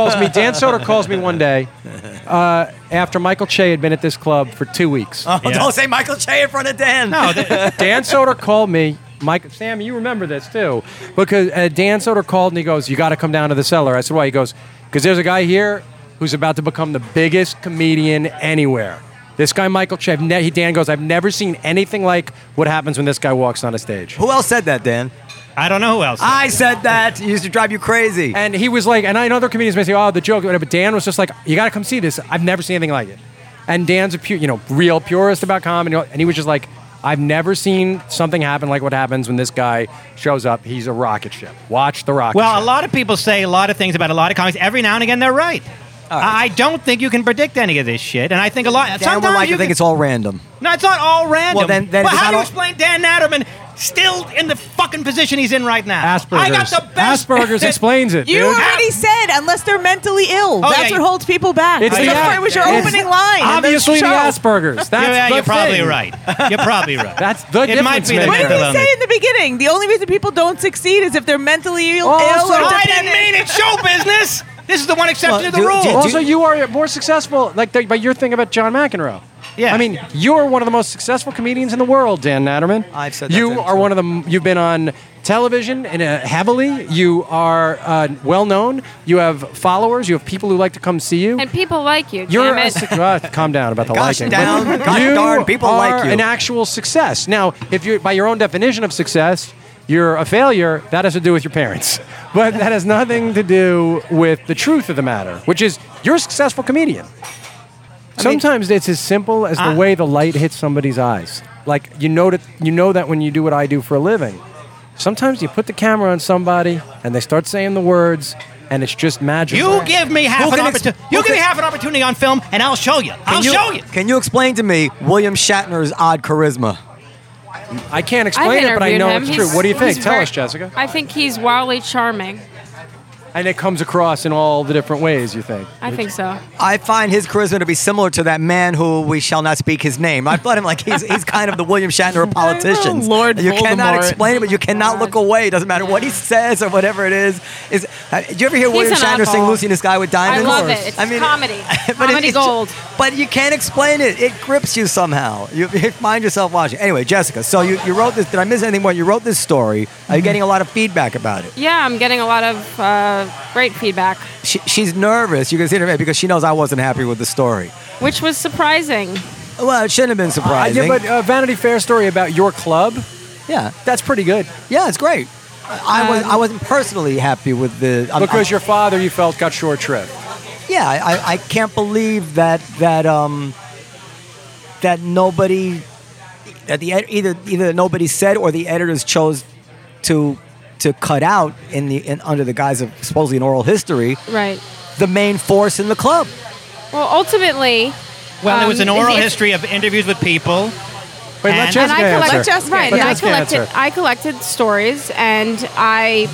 C: Soder calls me one day after Michael Che had been at this club for 2 weeks.
A: Oh,
B: Yeah.
A: don't say Michael Che in front of Dan.
B: No,
C: Dan Soder called me. Sam, you remember this too, because Dan Soder called and he goes, "You got to come down to the cellar." I said, "Why?" He goes, "Because there's a guy here who's about to become the biggest comedian anywhere. This guy, Michael Che." Dan goes, "I've never seen anything like what happens when this guy walks on a stage."
A: Who else said that, Dan?
B: I don't know who else.
A: I said that. It used to drive you crazy.
C: And he was like, and I know other comedians may say, "Oh, the joke," but Dan was just like, "You got to come see this. I've never seen anything like it." And Dan's a real purist about comedy, and he was just like, "I've never seen something happen like what happens when this guy shows up. He's a rocket ship. Watch the rocket
B: Well,
C: ship."
B: a lot of people say a lot of things about a lot of comics. Every now and again, they're right. I don't think you can predict any of this shit, and I think a lot.
A: Dan
B: Sometimes
A: would like
B: you
A: to think
B: can-
A: it's all random.
B: No, it's not all random.
A: Well, then
B: Well,
A: it's
B: how
A: not
B: do you
A: all-
B: explain Dan Natterman still in the fucking position he's in right now?
C: Asperger's.
B: I got the best.
C: Asperger's explains it,
D: You
C: dude.
D: already said unless they're mentally ill.
B: Oh,
D: That's
B: yeah,
D: what holds people back.
C: It's
D: It was your
C: it's
D: opening line. in the
C: Obviously, the
D: show.
C: Asperger's. That's
B: Yeah,
C: the
B: you're probably
C: thing.
B: right. You're probably right.
C: That's the
B: It might
C: difference
B: be the
C: maker.
D: What did
B: mental
D: he
B: illness.
D: say in the beginning? The only reason people don't succeed is if they're mentally ill.
C: Also,
D: or
B: I
D: dependent.
B: didn't mean it's show business. This is the one exception
A: Well,
B: to the rule.
C: Also, you are more successful, by your thing about John McEnroe.
B: Yeah.
C: I mean, you're one of the most successful comedians in the world, Dan Natterman.
A: I've said that
C: You
A: too.
C: are one of them. You've been on television and heavily. You are well known. You have followers. You have people who like to come see you.
F: And people like you.
C: You're
F: damn it.
C: calm down about the
A: Gosh
C: liking.
A: down,
C: But
A: gosh
C: you
A: darn, people
C: are
A: like you.
C: an actual success. Now, if you're by your own definition of success, you're a failure. That has to do with your parents, but that has nothing to do with the truth of the matter, which is you're a successful comedian. Sometimes it's as simple as the way the light hits somebody's eyes. Like you know that when you do what I do for a living. Sometimes you put the camera on somebody and they start saying the words, and it's just magical.
B: You give me half
A: Who
B: an
A: can
B: opportunity.
A: who
B: You give me
A: can-
B: half an opportunity on film, and I'll show you. I'll show you.
A: Can you explain to me William Shatner's odd charisma?
C: I can't
F: I've
C: explain it, but I
F: interviewed
C: know
F: him.
C: it's true.
F: He's-
C: What do you think?
F: he's
C: Tell
F: very-
C: us, Jessica.
F: I think he's wildly charming.
C: And it comes across in all the different ways, you think?
F: I think so.
A: I find his charisma to be similar to that man who we shall not speak his name. I thought him like he's kind of the William Shatner of politicians.
D: Lord
A: You cannot
D: Voldemort.
A: explain it, but you cannot look away. It doesn't matter what he says or whatever it is. Do you ever hear William
F: an
A: Shatner sing
F: oddball.
A: Lucy in the Sky with
F: I
A: Diamonds?
F: love it. It's comedy. Comedy gold.
A: But you can't explain it. It grips you somehow. You find yourself watching. Anyway, Jessica, so you wrote this. Did I miss anything more? You wrote this story. Are you getting a lot of feedback about it?
F: Yeah, I'm getting a lot of great feedback,
A: She's nervous. You can see her face because she knows I wasn't happy with the story.
F: which was surprising.
A: Well, it shouldn't have been surprising.
C: Yeah, but Vanity Fair story about your club,
A: yeah,
C: that's pretty good.
A: yeah, it's great. I wasn't personally happy with the
C: Because your father, you felt, got short shrift.
A: yeah, I can't believe that nobody either nobody said or the editors chose to cut out under the guise of supposedly an oral history
F: Right.
A: the main force in the club.
F: Well, ultimately,
B: Well, it was an oral
F: it's-
B: history of interviews with people.
C: Wait, let
B: And-
C: Jessica
F: and I
C: answer.
F: collected,
D: Jessica
F: right,
C: Let
F: and
C: Jessica answer.
F: I collected stories, and I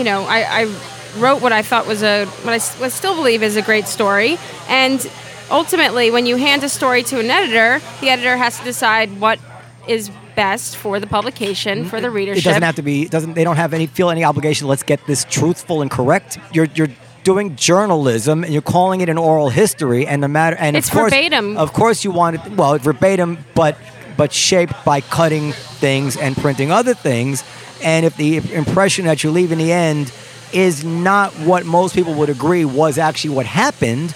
F: wrote what I thought was what I still believe is a great story. And ultimately, when you hand a story to an editor, the editor has to decide what is best for the publication, for the readership.
A: It doesn't have to be. They don't have feel any obligation. Let's get this truthful and correct. You're doing journalism and you're calling it an oral history, and
F: It's
A: of course,
F: verbatim.
A: Of course, you want it verbatim, but shaped by cutting things and printing other things. And if the impression that you leave in the end is not what most people would agree was actually what happened.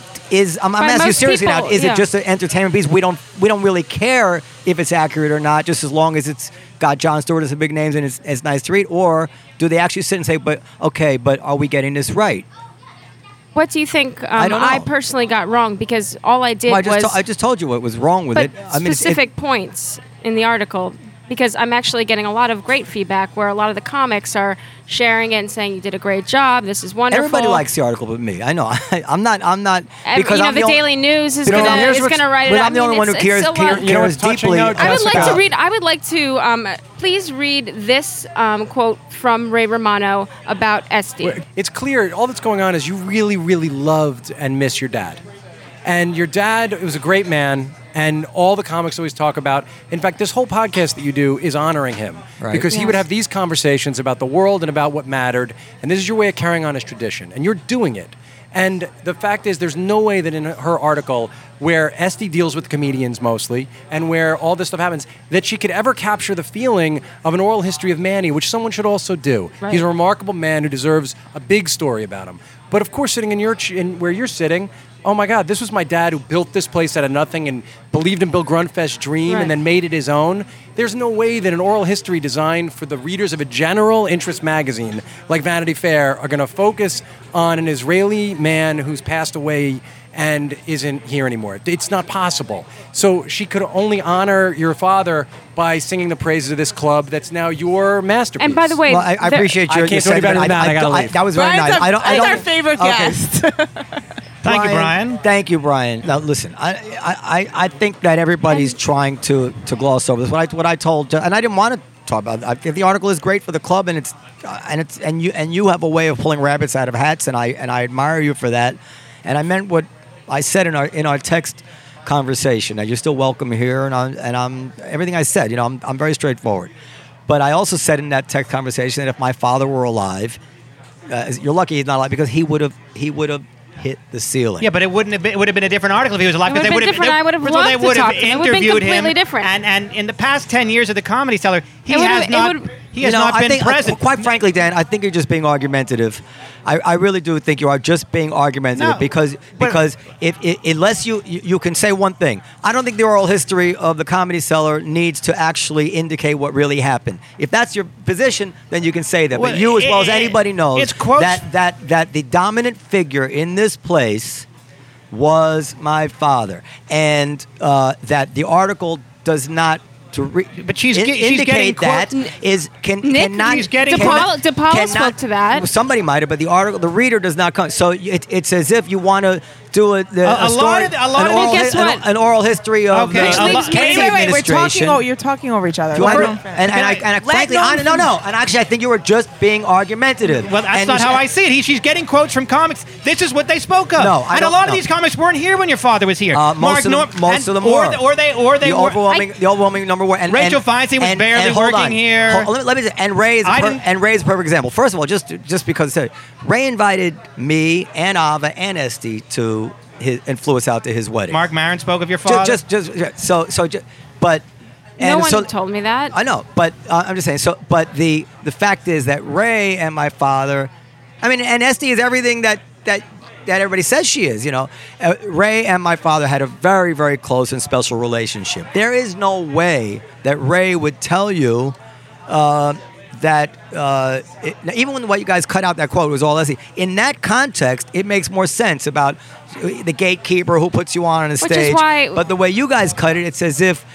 A: I'm
F: By
A: asking you
F: most
A: seriously
F: people,
A: now. Is
F: yeah.
A: it just an entertainment piece? We don't really care if it's accurate or not, just as long as it's got Jon Stewart as a big names and it's nice to read. Or do they actually sit and say, "But are we getting this right?"
F: What do you think
A: don't know.
F: I personally got wrong? Because all I did
A: Well,
F: was
A: I just told you what was wrong with
F: but
A: it. I mean,
F: specific points in the article. Because I'm actually getting a lot of great feedback where a lot of the comics are sharing it and saying you did a great job. This is wonderful.
A: everybody likes the article but me. I know. I'm not because
F: you know,
A: I'm
F: the
A: the only-
F: Daily News is
A: You know,
F: going
A: here's
F: to
A: what's-
F: write it
A: but
F: up.
A: I'm the only one who cares
F: it's a lot.
C: You know what's
A: cares
C: touching
A: deeply.
C: now,
F: I would like
C: Jessica?
F: to read. I would like to please read this quote from Ray Romano about Esty.
C: It's clear all that's going on is you really, really loved and miss your dad. And your dad was a great man, and all the comics always talk about. In fact, this whole podcast that you do is honoring him.
A: Right.
C: Because he
F: Yes.
C: would have these conversations about the world and about what mattered, and this is your way of carrying on his tradition, and you're doing it. And the fact is, there's no way that in her article, where Esty deals with comedians mostly, and where all this stuff happens, that she could ever capture the feeling of an oral history of Manny, which someone should also do.
F: Right.
C: He's a remarkable man who deserves a big story about him. But of course, sitting in where you're sitting, oh my God, this was my dad who built this place out of nothing and believed in Bill Grunfest's dream
F: Right.
C: and then made it his own. There's no way that an oral history designed for the readers of a general interest magazine like Vanity Fair are going to focus on an Israeli man who's passed away and isn't here anymore. It's not possible. So she could only honor your father by singing the praises of this club that's now your masterpiece.
F: And by the way,
A: Well, I
F: there-
A: appreciate
C: I
A: your
C: can't do any better than that. I gotta leave.
A: That was very
D: Brian's
A: nice.
D: our favorite
A: okay.
D: guest.
B: Thank you, Brian.
A: Thank you, Brian. Now, listen, I think that everybody's trying to gloss over this. What I told, and I didn't want to talk about. I think the article is great for the club, and you have a way of pulling rabbits out of hats, and I admire you for that. And I meant what I said in our text conversation. Now, you're still welcome here, and I'm everything I said. You know, I'm very straightforward. But I also said in that text conversation that if my father were alive, you're lucky he's not alive because he would have hit the ceiling.
B: Yeah, but it wouldn't have been. It would have been a different article if he was alive.
F: It would have
B: because
F: been different. I would have
B: first of all,
F: loved
B: they
F: to
B: would have
F: talk to him. It would have been
B: interviewed him.
F: completely different.
B: And in the past 10 years of the Comedy Cellar, he
F: It would
B: has
F: have- it
B: not.
F: would-
B: He has not been present.
A: Quite frankly, Dan, I think you're just being argumentative. I really do think you are just being argumentative
B: No,
A: because if unless you can say one thing, I don't think the oral history of the Comedy Cellar needs to actually indicate what really happened. If that's your position, then you can say that.
B: Well,
A: But you, as well as anybody knows,
B: it's quotes-
A: that the dominant figure in this place was my father, and that the article does not.
B: But she's getting
A: indicate that
B: quote-
A: is
F: Nick,
A: cannot.
B: She's getting
F: DePaul
A: cannot-
F: spoke to that.
A: Somebody might have, but the reader does not come. So it's as if you want to do
B: lot of
F: guess what?
A: an oral history of
B: Okay,
A: the
B: a lot-
A: Kennedy
D: Wait, we're
A: administration.
D: talking. You're talking over each other.
A: Do I-
D: Let
A: and
D: him finish.
A: and
B: Let
A: frankly,
D: Norm
A: no. And actually, I think you were just being argumentative.
B: Well, that's
A: And
B: not
A: you
B: how
A: should-
B: I see it. She's getting quotes from comics. This is what they spoke of.
A: No, I
B: and a
A: don't-
B: lot of
A: no.
B: these comics weren't here when your father was here.
A: Most of them were.
B: Or they
A: The
B: were.
A: overwhelming number one. And
B: Rachel Feinstein was barely
A: hold
B: working
A: on.
B: here.
A: Let me say, and Ray is
B: I didn't-
A: a perfect example. First of all, just because Ray invited me and Ava and Esty to and flew us out to his wedding.
B: Mark Maron spoke of your father.
A: But
F: No
A: and
F: one told me that.
A: I know, but I'm just saying. So, but the fact is that Ray and my father, I mean, and Esty is everything that everybody says she is. You know, Ray and my father had a very, very close and special relationship. There is no way that Ray would tell you that even when what you guys cut out that quote was all Esty. In that context, it makes more sense about the gatekeeper who puts you on the
F: Which is
A: stage.
F: why-
A: But the way you guys cut it, it's as if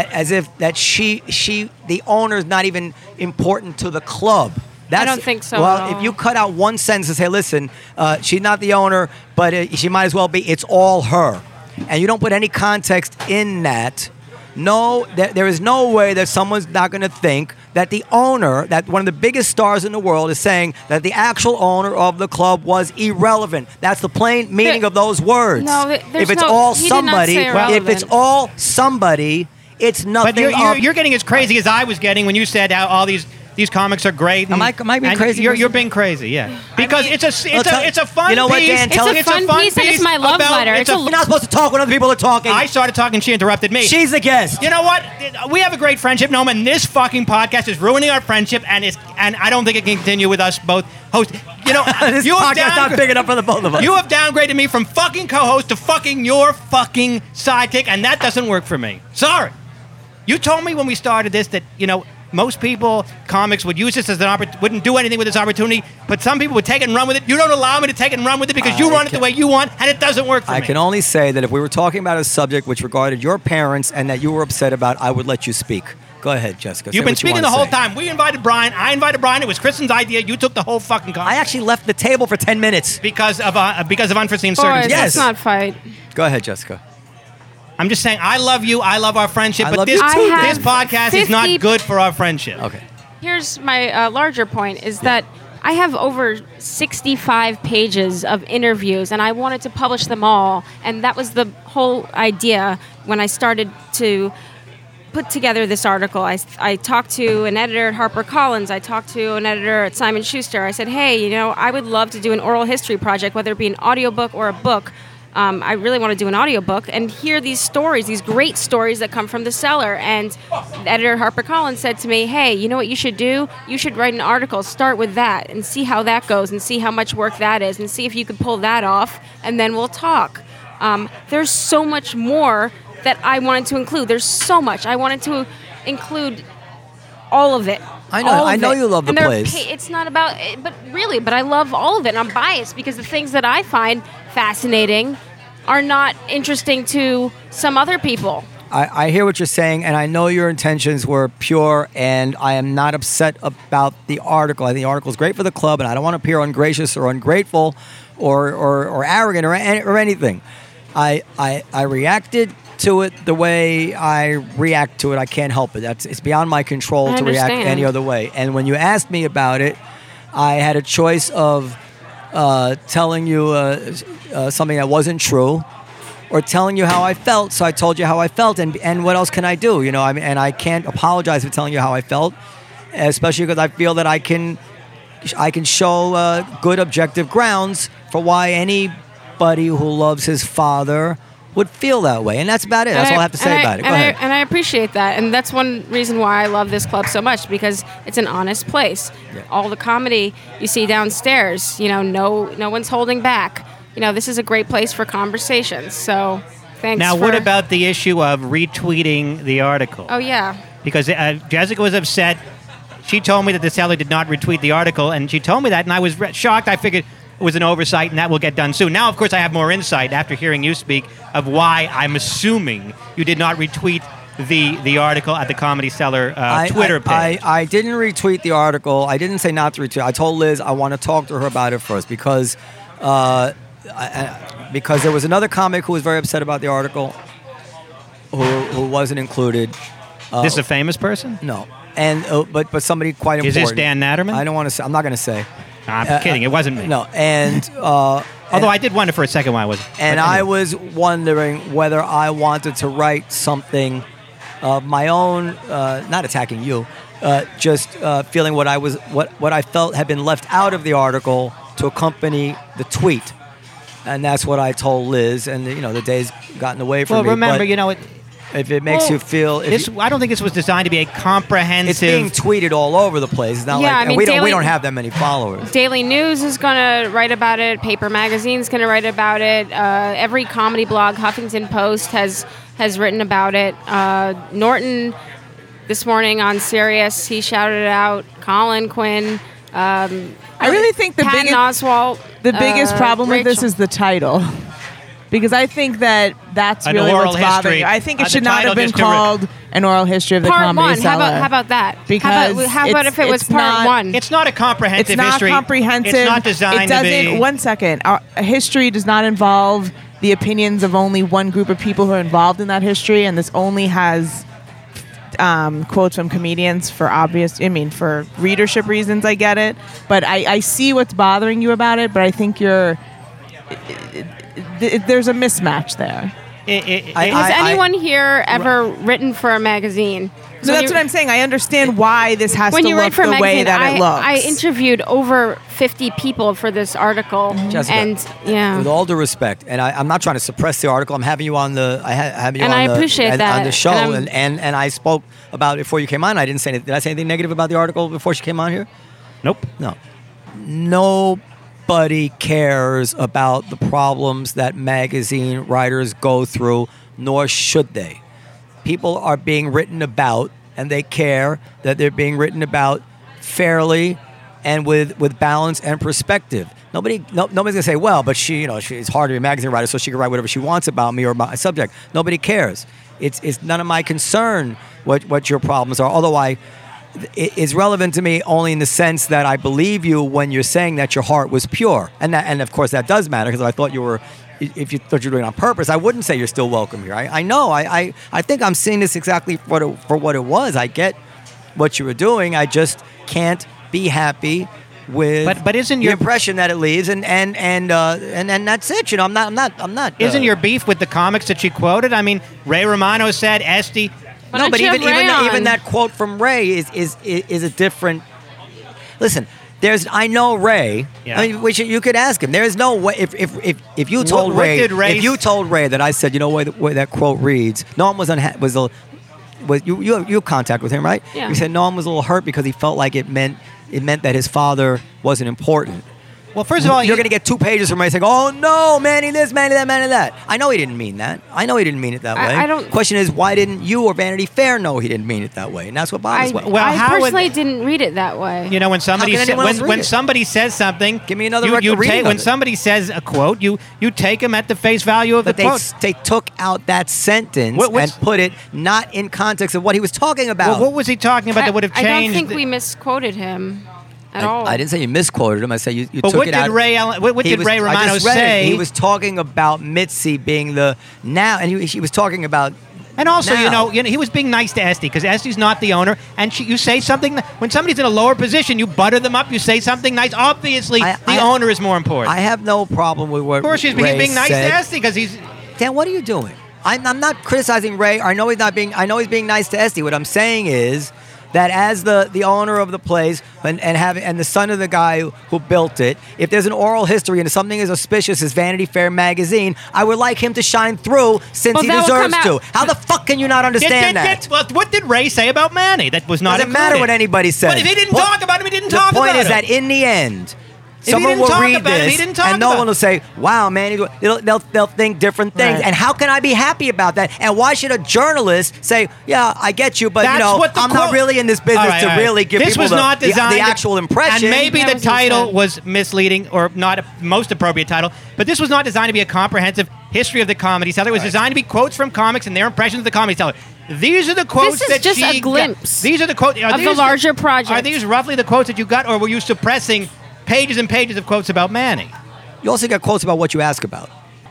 A: she the owner's not even important to the club.
F: don't think so
A: Well,
F: at all.
A: if you cut out one sentence and say, "Listen, she's not the owner, but she might as well be. It's all her," and you don't put any context in that. No, there is no way that someone's not going to think that the owner, that one of the biggest stars in the world, is saying that the actual owner of the club was irrelevant. That's the plain meaning of those words.
F: No, there's
A: if it's
F: no-
A: all
F: he did not
A: somebody,
F: say
A: if it's
F: irrelevant.
A: all somebody, it's nothing.
B: But you're getting as crazy as I was getting when you said how all these comics are great.
A: Am I being
B: and
A: crazy?
B: You're being crazy, yeah. Because it's a fun
A: You know what,
B: piece.
A: Dan? Tell
F: It's a fun piece and it's my love
B: about-
F: letter.
B: It's
F: It's
B: a
F: a-
A: You're not supposed to talk when other people are talking.
B: I started talking, she interrupted me.
A: She's the guest.
B: You know what? We have a great friendship, Noam, and this fucking podcast is ruining our friendship, and I don't think it can continue with us both hosts. You know,
A: This
B: you have
A: podcast's not big enough for the both of us.
B: You have downgraded me from fucking co-host to fucking your fucking sidekick, and that doesn't work for me. Sorry. You told me when we started this that, most people, comics, would use this as an opportunity, wouldn't do anything with this opportunity, but some people would take it and run with it. You don't allow me to take it and run with it because you run it the way you want, and it doesn't work for me.
A: I can only say that if we were talking about a subject which regarded your parents and that you were upset about, I would let you speak. Go ahead, Jessica.
B: You've
A: Say
B: been
A: what you
B: speaking the
A: wanna
B: whole
A: say.
B: time. We invited Brian. I invited Brian. It was Kristen's idea. You took the whole fucking
A: I
B: conversation
A: actually left the table for 10 minutes.
B: because of unforeseen
F: Boys,
B: circumstances.
A: Yes.
F: let's not fight.
A: Go ahead, Jessica.
B: I'm just saying, I love you. I love our friendship,
A: I
B: but
A: love
B: this
A: you too.
F: I
B: this
F: have
B: podcast is not
F: 50
B: good for our friendship.
A: Okay.
F: Here's my larger point is that I have over 65 pages of interviews and I wanted to publish them all. And that was the whole idea when I started to put together this article. I talked to an editor at HarperCollins. I talked to an editor at Simon Schuster. I said, hey, I would love to do an oral history project, whether it be an audiobook or a book. I really want to do an audiobook and hear these stories, these great stories that come from the cellar. And the editor at HarperCollins said to me, hey, you know what you should do? You should write an article, start with that, and see how that goes, and see how much work that is, and see if you could pull that off, and then we'll talk. There's so much more that I wanted to include. There's so much. I wanted to include all of it.
A: I know-
F: All of
A: I know
F: it.
A: you love the
F: And they're
A: place.
F: It's not about, but I love all of it. And I'm biased because the things that I find fascinating are not interesting to some other people.
A: I hear what you're saying, and I know your intentions were pure, and I am not upset about the article. I think the article is great for the club, and I don't want to appear ungracious or ungrateful or arrogant or anything. I reacted to it the way I react to it. I can't help it. It's beyond my control
F: I
A: to react
F: understand.
A: any other way. And when you asked me about it, I had a choice of telling you something that wasn't true, or telling you how I felt. So I told you how I felt, and what else can I do? And I can't apologize for telling you how I felt, especially because I feel that I can show good objective grounds for why anybody who loves his father would feel that way, and that's about it. That's all I have to say about it. Go ahead.
F: And I appreciate that, and that's one reason why I love this club so much, because it's an honest place.
A: Yeah.
F: All the comedy you see downstairs, no one's holding back. This is a great place for conversations. So, thanks.
B: Now,
F: for,
B: what about the issue of retweeting the article?
F: Oh yeah.
B: Because Jessica was upset. She told me that the seller did not retweet the article, and she told me that, and I was shocked. I figured it was an oversight, and that will get done soon. Now, of course, I have more insight after hearing you speak of why I'm assuming you did not retweet the article at the Comedy Cellar Twitter page.
A: I didn't retweet the article. I didn't say not to retweet. I told Liz I want to talk to her about it first because because there was another comic who was very upset about the article, who wasn't included.
B: This is a famous person?
A: No, and but somebody quite
B: Is
A: important.
B: this Dan Natterman?
A: I don't want to say. I'm not going to say.
B: I'm kidding. It wasn't me.
A: No, and
B: Although I did wonder for a second why I was.
A: and I was wondering whether I wanted to write something of my own, not attacking you, just feeling what I felt had been left out of the article to accompany the tweet, and that's what I told Liz. And the day's gotten away from me.
B: Well, remember,
A: but if it makes you feel,
B: I don't think this was designed to be a comprehensive.
A: it's being tweeted all over the place. It's not
F: Yeah,
A: like
F: I mean,
A: we don't
F: Daily-
A: have that many followers.
F: Daily News is going to write about it. Paper Magazine's going to write about it. Every comedy blog, Huffington Post, has written about it. Norton, this morning on Sirius, he shouted it out. Colin Quinn.
D: I really think the
F: Patton
D: biggest
F: Oswalt.
D: problem with this
F: Rachel.
D: is the title. Because I think that's
B: An
D: really
B: oral
D: what's bothering
B: history.
D: you. I think
B: The
D: it should not
B: title
D: have been
B: just to
D: called An Oral History of the
F: Part
D: Comedy
F: one.
D: Cellar.
F: How about that?
D: Because
F: how about if it was
D: it's
F: part
D: not-
F: one?
B: It's not a comprehensive
D: It's not
B: history.
D: comprehensive.
B: It's not designed
D: it doesn't,
B: to be.
D: One second. History does not involve the opinions of only one group of people who are involved in that history, and this only has quotes from comedians for for readership reasons. I get it, but I see what's bothering you about it. But I think there's a mismatch there.
F: Has anyone here ever written for a magazine?
D: So that's what I'm saying. I understand why this has
F: When
D: to
F: you
D: look
F: write for a
D: the way
F: magazine,
D: that it looks.
F: I interviewed over 50 people for this article,
A: Jessica,
F: and yeah,
A: With all due respect, and I'm not trying to suppress the article. I'm having you on the. Having you
F: And
A: on
F: I
A: the,
F: appreciate
A: on
F: that.
A: the show,
F: And
A: and I spoke about it before you came on. I didn't say anything. Did I say anything negative about the article before she came on here?
B: Nope.
A: No. Nobody cares about the problems that magazine writers go through, nor should they. People are being written about, and they care that they're being written about fairly and with balance and perspective. Nobody's gonna say, well, but it's hard to be a magazine writer, so she can write whatever she wants about me or my subject. Nobody cares. It's none of my concern what your problems are. Although it's relevant to me only in the sense that I believe you when you're saying that your heart was pure, and of course that does matter, because I thought you were. If you thought you were doing it on purpose, I wouldn't say you're still welcome here. I know. I think I'm seeing this exactly for what it was. I get what you were doing. I just can't be happy with
B: But isn't
A: the
B: your
A: impression that it leaves, and that's it. I'm not.
B: Isn't your beef with the comics that she quoted? I mean, Ray Romano said Esty.
F: Why
A: no?
F: don't
A: But
F: you
A: even
F: have Ray on?
A: even that quote from Ray is a different. Listen. I know Ray.
B: Yeah.
A: I mean, which you could ask him. There is no way if you told
B: What
A: Ray,
B: did Ray
A: if you told Ray that I said, the way that quote reads, Noam was you contact with him, right?
F: Yeah.
A: You said Noam was a little hurt because he felt like it meant that his father wasn't important.
B: Well, first of all,
A: You're going to get 2 pages from Ray saying, "Oh no, Manny this, Manny that, Manny that." I know he didn't mean that. I know he didn't mean it that way.
F: I don't-
A: Question is, why didn't you or Vanity Fair know he didn't mean it that way? And that's what bothers me.
B: Well,
F: I
B: how would-
F: personally didn't read it that way.
B: when somebody
A: How can anyone else read
B: when
A: it?
B: somebody says something,
A: Give me another
B: you
A: record reading
B: take,
A: of
B: when
A: it.
B: somebody says a quote, you take them at the face value of
A: But
B: the quote.
A: they took out that sentence
B: What's-
A: and put it not in context of what he was talking about.
B: Well, what was he talking about that would have
F: I don't
B: changed?
F: think we misquoted him at all.
A: I didn't say you misquoted him. I said you
B: But
A: took
B: what
A: it
B: did
A: out.
B: Ray Allen- what
A: He
B: did
A: was-
B: Ray
A: I
B: Romano
A: just read it.
B: say?
A: He was talking about Mitzi being the now, and he was talking about.
B: And also,
A: now.
B: he was being nice to Esty because Esty's not the owner, and you say something when somebody's in a lower position, you butter them up. You say something nice. Obviously, the owner is more important.
A: I have no problem with what.
B: of course, he's
A: Ray
B: being nice
A: said.
B: to Esty because he's.
A: Dan, what are you doing? I'm not criticizing Ray. I know he's not being. I know he's being nice to Esty. What I'm saying is that as the owner of the place and the son of the guy who built it, if there's an oral history and something as auspicious as Vanity Fair magazine, I would like him to shine through since
F: Well,
A: he
F: that will
A: deserves
F: come
A: to. How the fuck can you not understand that?
B: What did Ray say about Manny? That was not
A: Doesn't matter
B: included.
A: what anybody says.
B: But if he didn't
A: What-
B: talk about him, he didn't talk about
A: The point is
B: him.
A: that in the end,
B: he
A: someone
B: didn't
A: will
B: talk
A: read
B: about it,
A: this,
B: he didn't talk
A: and no
B: about
A: one will say, "Wow, man!" They'll think different things.
D: Right.
A: And how can I be happy about that? And why should a journalist say, "Yeah, I get you, but
B: That's what the
A: I'm not
B: quote-
A: really in this business
B: All right,
A: to
B: all right.
A: really give
B: this
A: people
B: was
A: the,
B: not
A: the
B: designed
A: actual impression."
B: And maybe
F: That
B: the
F: was
B: title
F: instead.
B: was misleading or not a most appropriate title. But this was not designed to be a comprehensive history of the comedy seller. It was designed to be quotes from comics and their impressions of the comedy seller. These are the quotes
F: is
B: that
F: just
B: she
F: a glimpse
B: These are the quotes
F: of the larger project.
B: Are these roughly the quotes that you got, or were you suppressing pages and pages of quotes about Manny?
A: You also got quotes about what you ask about.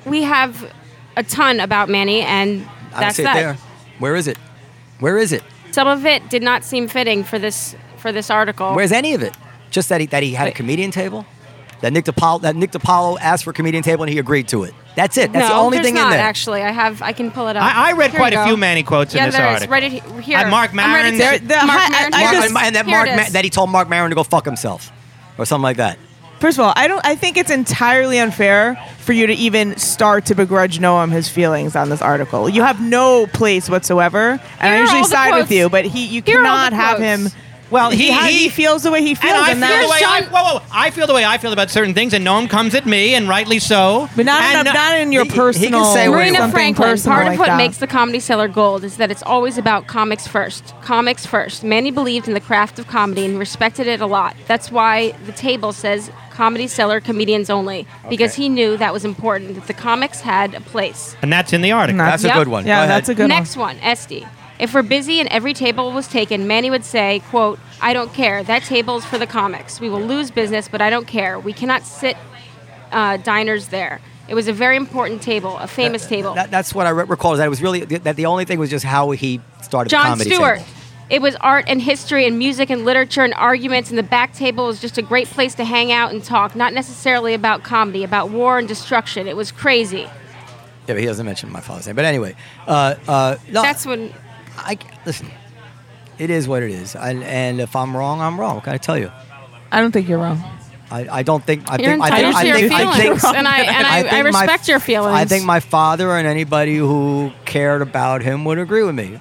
F: we have a ton about Manny, and
A: I
F: that's
A: see it
F: that.
A: there. Where is it? Where is it?
F: Some of it did not seem fitting for this article.
A: Where's any of it? Just that he had a comedian table? That Nick DiPaolo asked for a comedian table and he agreed to it. That's it. That's
F: no,
A: the only
F: there's
A: thing
F: not,
A: in there.
F: Actually, I can pull it up.
B: I read
F: Here
B: quite
F: you
B: a
F: go.
B: few Manny quotes in
F: Yeah,
B: this
F: there is.
B: article.
F: Right here.
B: Mark
F: I'm ready
B: Maron.
F: to- Mark Maron. Here it is.
A: That he told Mark Maron to go fuck himself, or something like that.
D: First of all, I think it's entirely unfair for you to even start to begrudge Noam his feelings on this article. You have no place whatsoever, and
F: Here
D: I
F: are
D: usually
F: all the
D: side with
F: quotes.
D: you, but you
F: Here are all
D: cannot
F: the
D: have
F: quotes.
D: him.
B: Well,
D: he feels the way he feels,
B: and
D: and
B: I feel the way
F: John-
B: I feel the way I feel about certain things, and Noam comes at me, and rightly so.
D: but not in your
A: he can
D: personal.
A: say what he
F: Marina
A: wants.
D: something
F: Franklin,
D: personal
F: part of
D: like
F: what
D: that.
F: makes the Comedy Cellar gold is that it's always about comics first. Comics first. Manny believed in the craft of comedy and respected it a lot. That's why the table says Comedy Cellar comedians only, because he knew that was important, that the comics had a place.
B: And that's in the article.
D: No.
A: That's a
F: Yep.
A: good one. Go
D: Yeah,
A: ahead.
D: that's a good
F: Next one, Esty. If we're busy and every table was taken, Manny would say, quote, I don't care. That table's for the comics. We will lose business, but I don't care. We cannot sit diners there. It was a very important table, a famous table.
A: That's what I recall. Is that it was really that the only thing was just how he started the
F: Jon
A: comedy
F: Stewart.
A: table.
F: It was art and history and music and literature and arguments, and the back table was just a great place to hang out and talk, not necessarily about comedy, about war and destruction. It was crazy.
A: Yeah, but he doesn't mention my father's name. But anyway, no,
F: That's when
A: listen. It is what it is, and if I'm wrong, I'm wrong. What can I tell you?
D: I don't think you're wrong.
A: I don't think.
F: you're entitled to your feelings, and I
A: think
F: respect your feelings.
A: I think my father and anybody who cared about him would agree with me.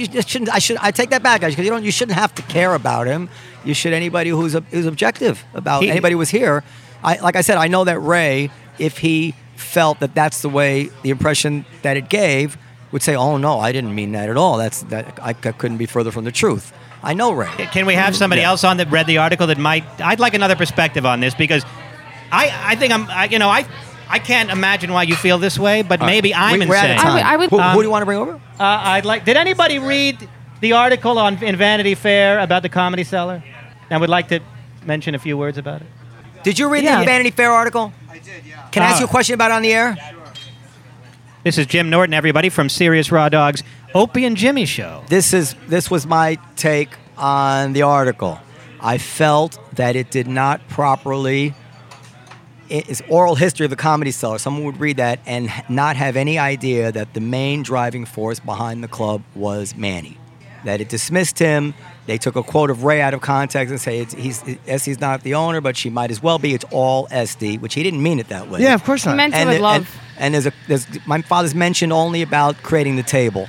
A: I take that back, guys, because you shouldn't have to care about him. You should anybody who's objective about anybody who was here. Like I said, I know that Ray, if he felt that that's the way the impression that it gave, would say, "Oh no, I didn't mean that at all. I couldn't be further from the truth." I know Ray.
B: Can we have somebody
A: Yeah.
B: else on that read the article that might? I'd like another perspective on this because I think I can't imagine why you feel this way, but maybe I'm
A: We're out of
B: insane.
A: time.
F: I would-
A: Who do you want to bring over?
B: I'd like. Did anybody read the article in Vanity Fair about the Comedy Cellar? I would like to mention a few words about it.
A: Did you read
D: Yeah.
A: the Vanity Fair article? I did, yeah. Can I ask you a question about it on the air?
B: This is Jim Norton, everybody, from Serious Raw Dogs, Opie and Jimmy Show.
A: This was my take on the article. I felt that it did not properly. It's oral history of the Comedy Cellar. Someone would read that and not have any idea that the main driving force behind the club was Manny. That it dismissed him. They took a quote of Ray out of context and say Esty's not the owner, but she might as well be. It's all Esty, which he didn't mean it that way.
G: Yeah, of course not.
F: He meant it with love.
A: And there's my father's mentioned only about creating the table,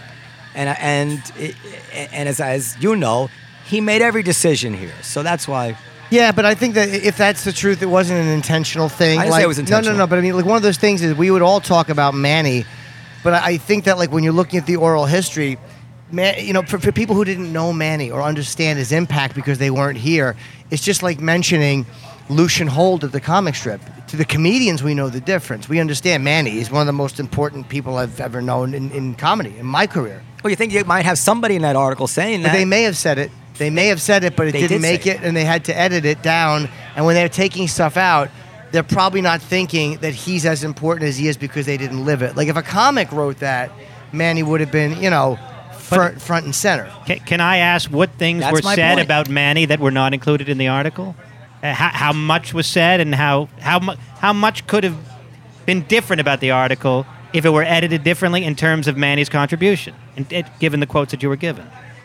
A: and as you know, he made every decision here. So that's why.
G: Yeah, but I think that if that's the truth, it wasn't an intentional thing.
A: I didn't say it was intentional.
G: No. But I mean, like one of those things is we would all talk about Manny, but I think that like when you're looking at the oral history, for people who didn't know Manny or understand his impact because they weren't here, it's just like mentioning Lucian Hold at the comic strip. To the comedians, we know the difference. We understand Manny. He's one of the most important people I've ever known in comedy, in my career.
A: Well, you think you might have somebody in that article saying that?
G: They may have said it. They may have said it, but it
A: They
G: didn't
A: did
G: make
A: say
G: it, and they had to edit it down. And when they're taking stuff out, they're probably not thinking that he's as important as he is because they didn't live it. Like if a comic wrote that, Manny would have been, front and center.
B: Can I ask what things
A: That's
B: were
A: my
B: said
A: point.
B: about Manny that were not included in the article? How much was said, and how much could have been different about the article if it were edited differently in terms of Manny's contribution, given the quotes that you were given?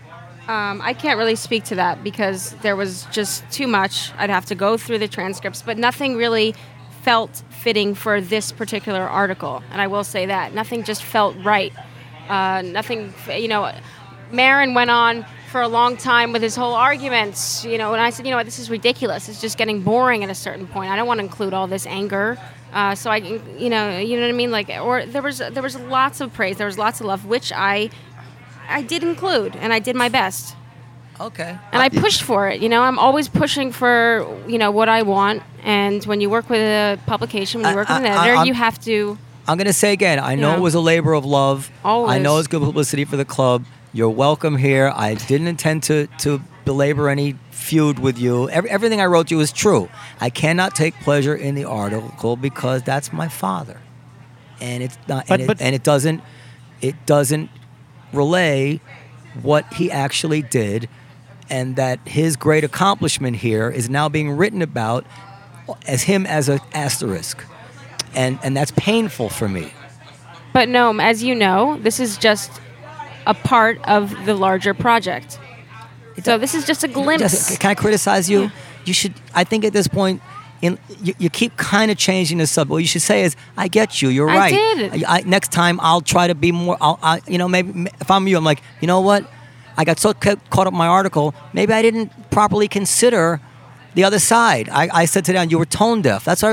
F: I can't really speak to that because there was just too much. I'd have to go through the transcripts, but nothing really felt fitting for this particular article. And I will say that. Nothing just felt right. Nothing, Maron went on for a long time with his whole arguments, and I said, this is ridiculous. It's just getting boring at a certain point. I don't want to include all this anger. So I, you know what I mean? Or there was lots of praise. There was lots of love, which I did include, and I did my best.
A: Okay.
F: And I pushed for it. I'm always pushing for, what I want. And when you work with a publication, when you work with an editor, you have to.
A: I'm going to say again, I know
F: Yeah.
A: it was a labor of love.
F: Always.
A: I know it's good publicity for the club. You're welcome here. I didn't intend to belabor any feud with you. Everything I wrote you is true. I cannot take pleasure in the article because that's my father. and it's not,
B: But-
A: and it doesn't relay what he actually did, and that his great accomplishment here is now being written about as him as an asterisk, and that's painful for me.
F: But Noam, as you know, this is just a part of the larger project. So this is just a glimpse.
A: Jessica, can I criticize you? You should. I think at this point, you keep kind of changing the subject. What you should say is, "I get you. You're
F: I
A: right.
F: did.
A: Next time, I'll try to be more. Maybe if I'm you, I'm like, you know what? I got so caught up in my article. Maybe I didn't properly consider the other side. I said to them, you were tone deaf. That's why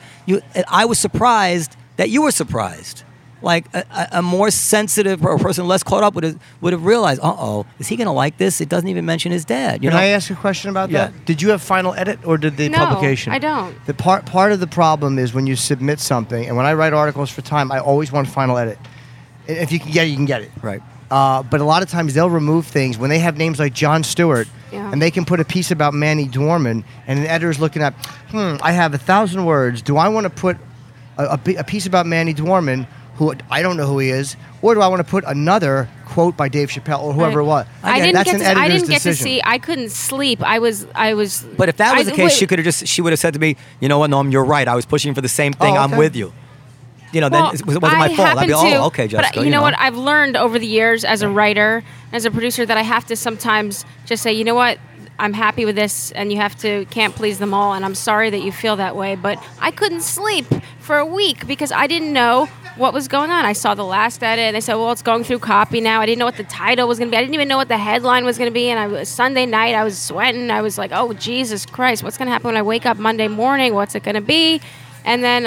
A: I was surprised that you were surprised. Like a more sensitive or a person less caught up would have realized, is he going to like this? It doesn't even mention his dad.
G: Can I ask a question about
A: Yeah.
G: that? Did you have final edit or did the
F: No,
G: publication?
F: I don't.
G: The part of the problem is when you submit something, and when I write articles for Time, I always want final edit. If you can get it, you can get it.
A: Right.
G: But a lot of times they'll remove things when they have names like Jon Stewart,
F: Yeah.
G: and they can put a piece about Manny Dorman, and an editor's looking at, I have 1,000 words. Do I want to put a piece about Manny Dorman, who I don't know who he is, or do I want to put another quote by Dave Chappelle or whoever it was?
F: I didn't
G: That's
F: get
G: an
F: to. I
G: editor's
F: didn't get to
G: decision.
F: see. I couldn't sleep. I was.
A: But if that was the case,
F: wait.
A: she would have said to me, you know what, Noam, you're right. I was pushing for the same thing. I'm
G: okay.
A: with you. Then
F: Well,
A: it wasn't my fault. I'd
F: happen
A: be,
F: to,
A: okay, Jessica.
F: But you know what? I've learned over the years as a writer, as a producer, that I have to sometimes just say, you know what? I'm happy with this, and you can't please them all, and I'm sorry that you feel that way. But I couldn't sleep for a week because I didn't know what was going on. I saw the last edit, and they said, well, it's going through copy now. I didn't know what the title was going to be. I didn't even know what the headline was going to be. And Sunday night, I was sweating. I was like, oh, Jesus Christ, what's going to happen when I wake up Monday morning? What's it going to be? And then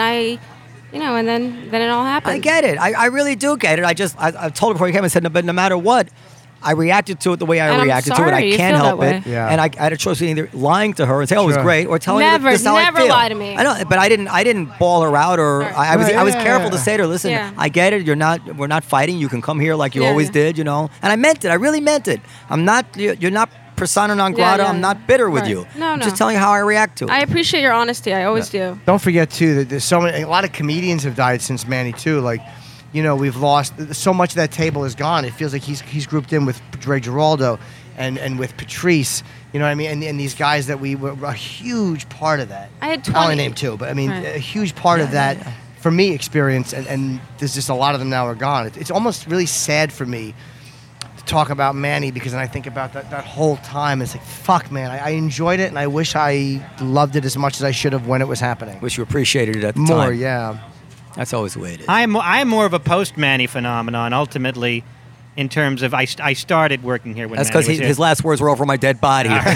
F: and then it all happened.
A: I get it. I really do get it. I told her before you came and said, no, but no matter what, I reacted to it the way I
F: And I'm
A: reacted to it. I
F: sorry you
A: can't
F: feel
A: help
F: that
A: it.
F: way.
G: Yeah.
A: And I had a choice of either lying to her and say, "Oh, it was
G: Sure.
A: great," or telling
F: Never,
A: her this is how
F: never
A: I feel.
F: lie to me.
A: I know, but I didn't ball her out, or
F: Right.
A: I was
G: Right,
A: careful
G: yeah.
A: to say to her, "Listen,
F: Yeah.
A: I get it. We're not fighting. You can come here like you
F: Yeah,
A: always
F: yeah.
A: did, And I meant it. I really meant it. You're not persona non grata.
F: yeah,
A: I'm
F: yeah.
A: not bitter with
F: Right.
A: you.
F: No,
A: I'm
F: no.
A: just telling you how I react to it.
F: I appreciate your honesty. I always do.
G: Don't forget too that there's a lot of comedians have died since Manny too. Like, we've lost so much of that table is gone. It feels like he's grouped in with Ray Giraldo and with Patrice. You know what I mean? And these guys that we were a huge part of that.
F: I had
G: I only
F: 20
G: named two, but I mean
F: Right.
G: a huge part of that for me experience. And there's just a lot of them now are gone. It's almost really sad for me to talk about Manny because then I think about that whole time. It's like, fuck, man. I enjoyed it and I wish I loved it as much as I should have when it was happening.
A: Wish you appreciated it at the
G: More,
A: time.
G: yeah.
A: That's always the way it is.
B: I'm more of a post-Manny phenomenon, ultimately, in terms of I started working here when
A: That's
B: Manny
A: because
B: was here.
A: his last words were over my dead body.
B: but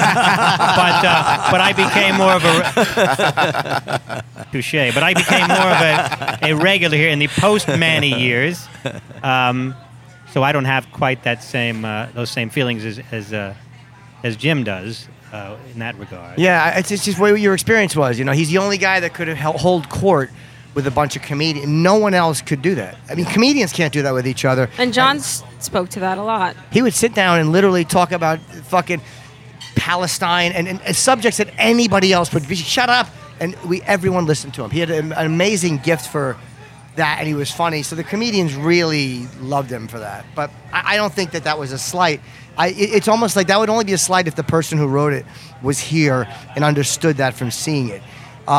B: I became more of a touche. But I became more of a regular here in the post-Manny years. So I don't have quite that same those same feelings as Jim does in that regard.
G: Yeah, it's just what your experience was. He's the only guy that could have hold court with a bunch of comedians. No one else could do that. I mean, comedians can't do that with each other.
F: And John spoke to that a lot.
G: He would sit down and literally talk about fucking Palestine and subjects that anybody else would be. Shut up! And everyone listened to him. He had an amazing gift for that, and he was funny. So the comedians really loved him for that. But I don't think that was a slight. It's almost like that would only be a slight if the person who wrote it was here and understood that from seeing it.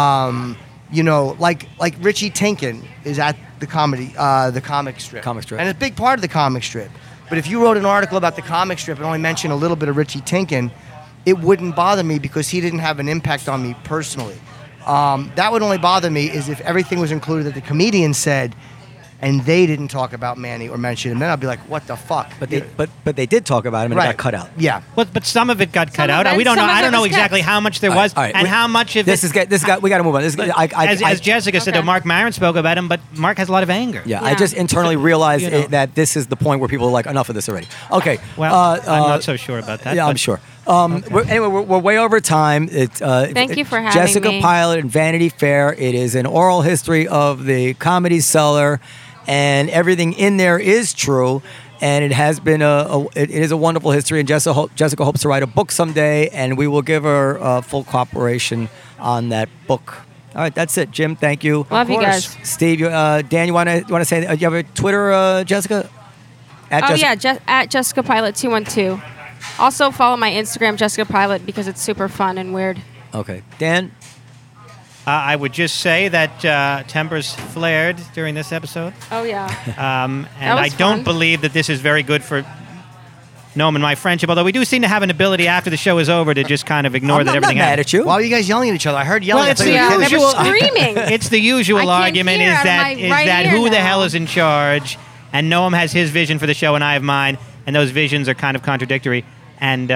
G: Like Richie Tinkin is at the comic strip.
A: Comic strip.
G: And it's a big part of the comic strip. But if you wrote an article about the comic strip and only mentioned a little bit of Richie Tinkin, it wouldn't bother me because he didn't have an impact on me personally. That would only bother me is if everything was included that the comedian said and they didn't talk about Manny or mention him. Then I'd be like, what the fuck?
A: But they did talk about him and it got cut out.
G: Yeah.
B: But some of it got cut
F: Some of
B: out.
F: it-
B: We don't know.
F: some of
B: I
F: it
B: don't know
F: was
B: exactly
F: kept.
B: how much there
A: All right,
B: was
A: all right.
B: and how much of
A: This
B: it.
A: we got to move on.
B: As Jessica said,
F: Okay.
B: Mark Maron spoke about him, but Mark has a lot of anger.
A: Yeah,
F: Yeah.
A: I just internally realized
B: You know.
A: that this is the point where people are like, enough of this already. Okay.
B: Well, I'm not so sure about that.
A: Yeah,
B: but
A: I'm sure. We're way over time.
F: Thank you for having
A: Jessica
F: me.
A: Pilot and Vanity Fair. It is an oral history of the Comedy Cellar, and everything in there is true. And it has been it is a wonderful history. And Jessica hopes to write a book someday, and we will give her full cooperation on that book All right, that's it. Jim, thank you.
F: Love you guys.
A: Steve, Dan, you want to say? You have a Twitter, Jessica?
F: At Jessica Pilot 212. Also follow my Instagram, Jessica Pilot, because it's super fun and weird.
A: Okay, Dan.
B: I would just say that tempers flared during this episode.
F: Oh yeah.
B: And
F: That was
B: I don't
F: fun.
B: believe that this is very good for Noam and my friendship, although we do seem to have an ability after the show is over to just kind of ignore
A: I'm
B: that
A: not
B: everything
A: mad
B: happened.
A: at you.
G: Why are you guys yelling at each other? I heard yelling.
B: Well,
G: I
B: it's
G: thought
B: the
G: you were
F: Yeah,
G: kidding.
F: they
B: usual-
F: were screaming.
B: It's the usual
F: I can't
B: argument
F: hear
B: is
F: out of
B: that
F: my right ear
B: who the
F: now.
B: hell is in charge, and Noam has his vision for the show and I have mine, and those visions are kind of contradictory. And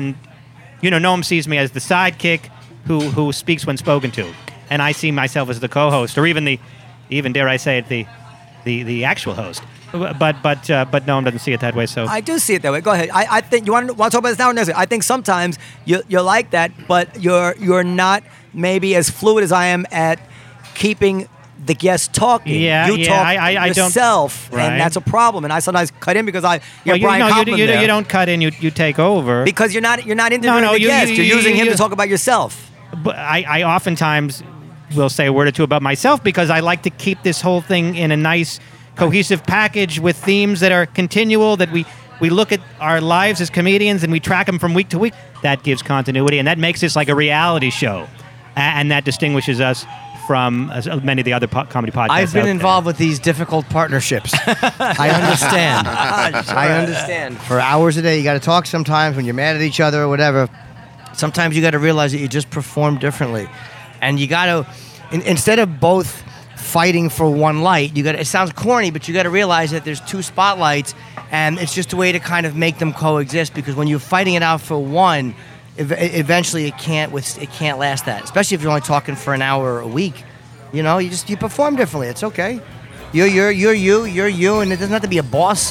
B: Noam sees me as the sidekick who speaks when spoken to, and I see myself as the co-host, or even dare I say it, the actual host. But Noam doesn't see it that way. So
A: I do see it that way. Go ahead. I think you want to talk about this now or next week? I think sometimes you're like that, but you're not maybe as fluid as I am at keeping the guest talking.
B: Yeah,
A: you talk
B: I don't-
A: yourself,
B: Right.
A: and that's a problem. And I sometimes cut in because
B: Well,
A: Brian Koppelman there.
B: you don't cut in. You take over.
A: Because you're not interviewing
B: No,
A: the guest. You're using him
B: you-
A: to talk about yourself.
B: But I oftentimes will say a word or two about myself because I like to keep this whole thing in a nice, cohesive package with themes that are continual, that we look at our lives as comedians and we track them from week to week. That gives continuity, and that makes this like a reality show. And that distinguishes us from many of the other comedy podcasts.
G: I've been
B: out there.
G: involved with these difficult partnerships. I understand. I understand. For hours a day, you got to talk sometimes when you're mad at each other or whatever. Sometimes you got to realize that you just perform differently. And you got to, instead of both fighting for one light, it sounds corny, but you got to realize that there's two spotlights, and it's just a way to kind of make them coexist, because when you're fighting it out for one, eventually it can't last that, especially if you're only talking for an hour a week. You perform differently. It's okay. You're you, and it doesn't have to be a boss.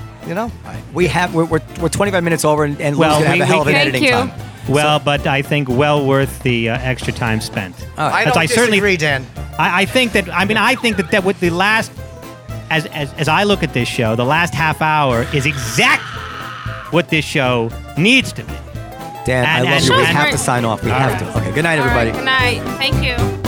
A: We're 25 minutes over, and Lou's
B: Well,
A: gonna have a hell of an
F: Thank
A: editing
F: you.
A: time.
B: Well, but I think well worth the extra time spent.
G: I
B: As
G: don't
B: I certainly-
G: disagree, Dan.
B: I think that with the last, as I look at this show, the last half hour is exactly what this show needs to be.
A: Dan, I
B: And-
A: love
B: and-
A: you. We
F: and-
A: have to sign off. We
B: All
A: have
B: right.
A: to. Okay, good night,
F: All right,
A: everybody.
F: good night. Thank you.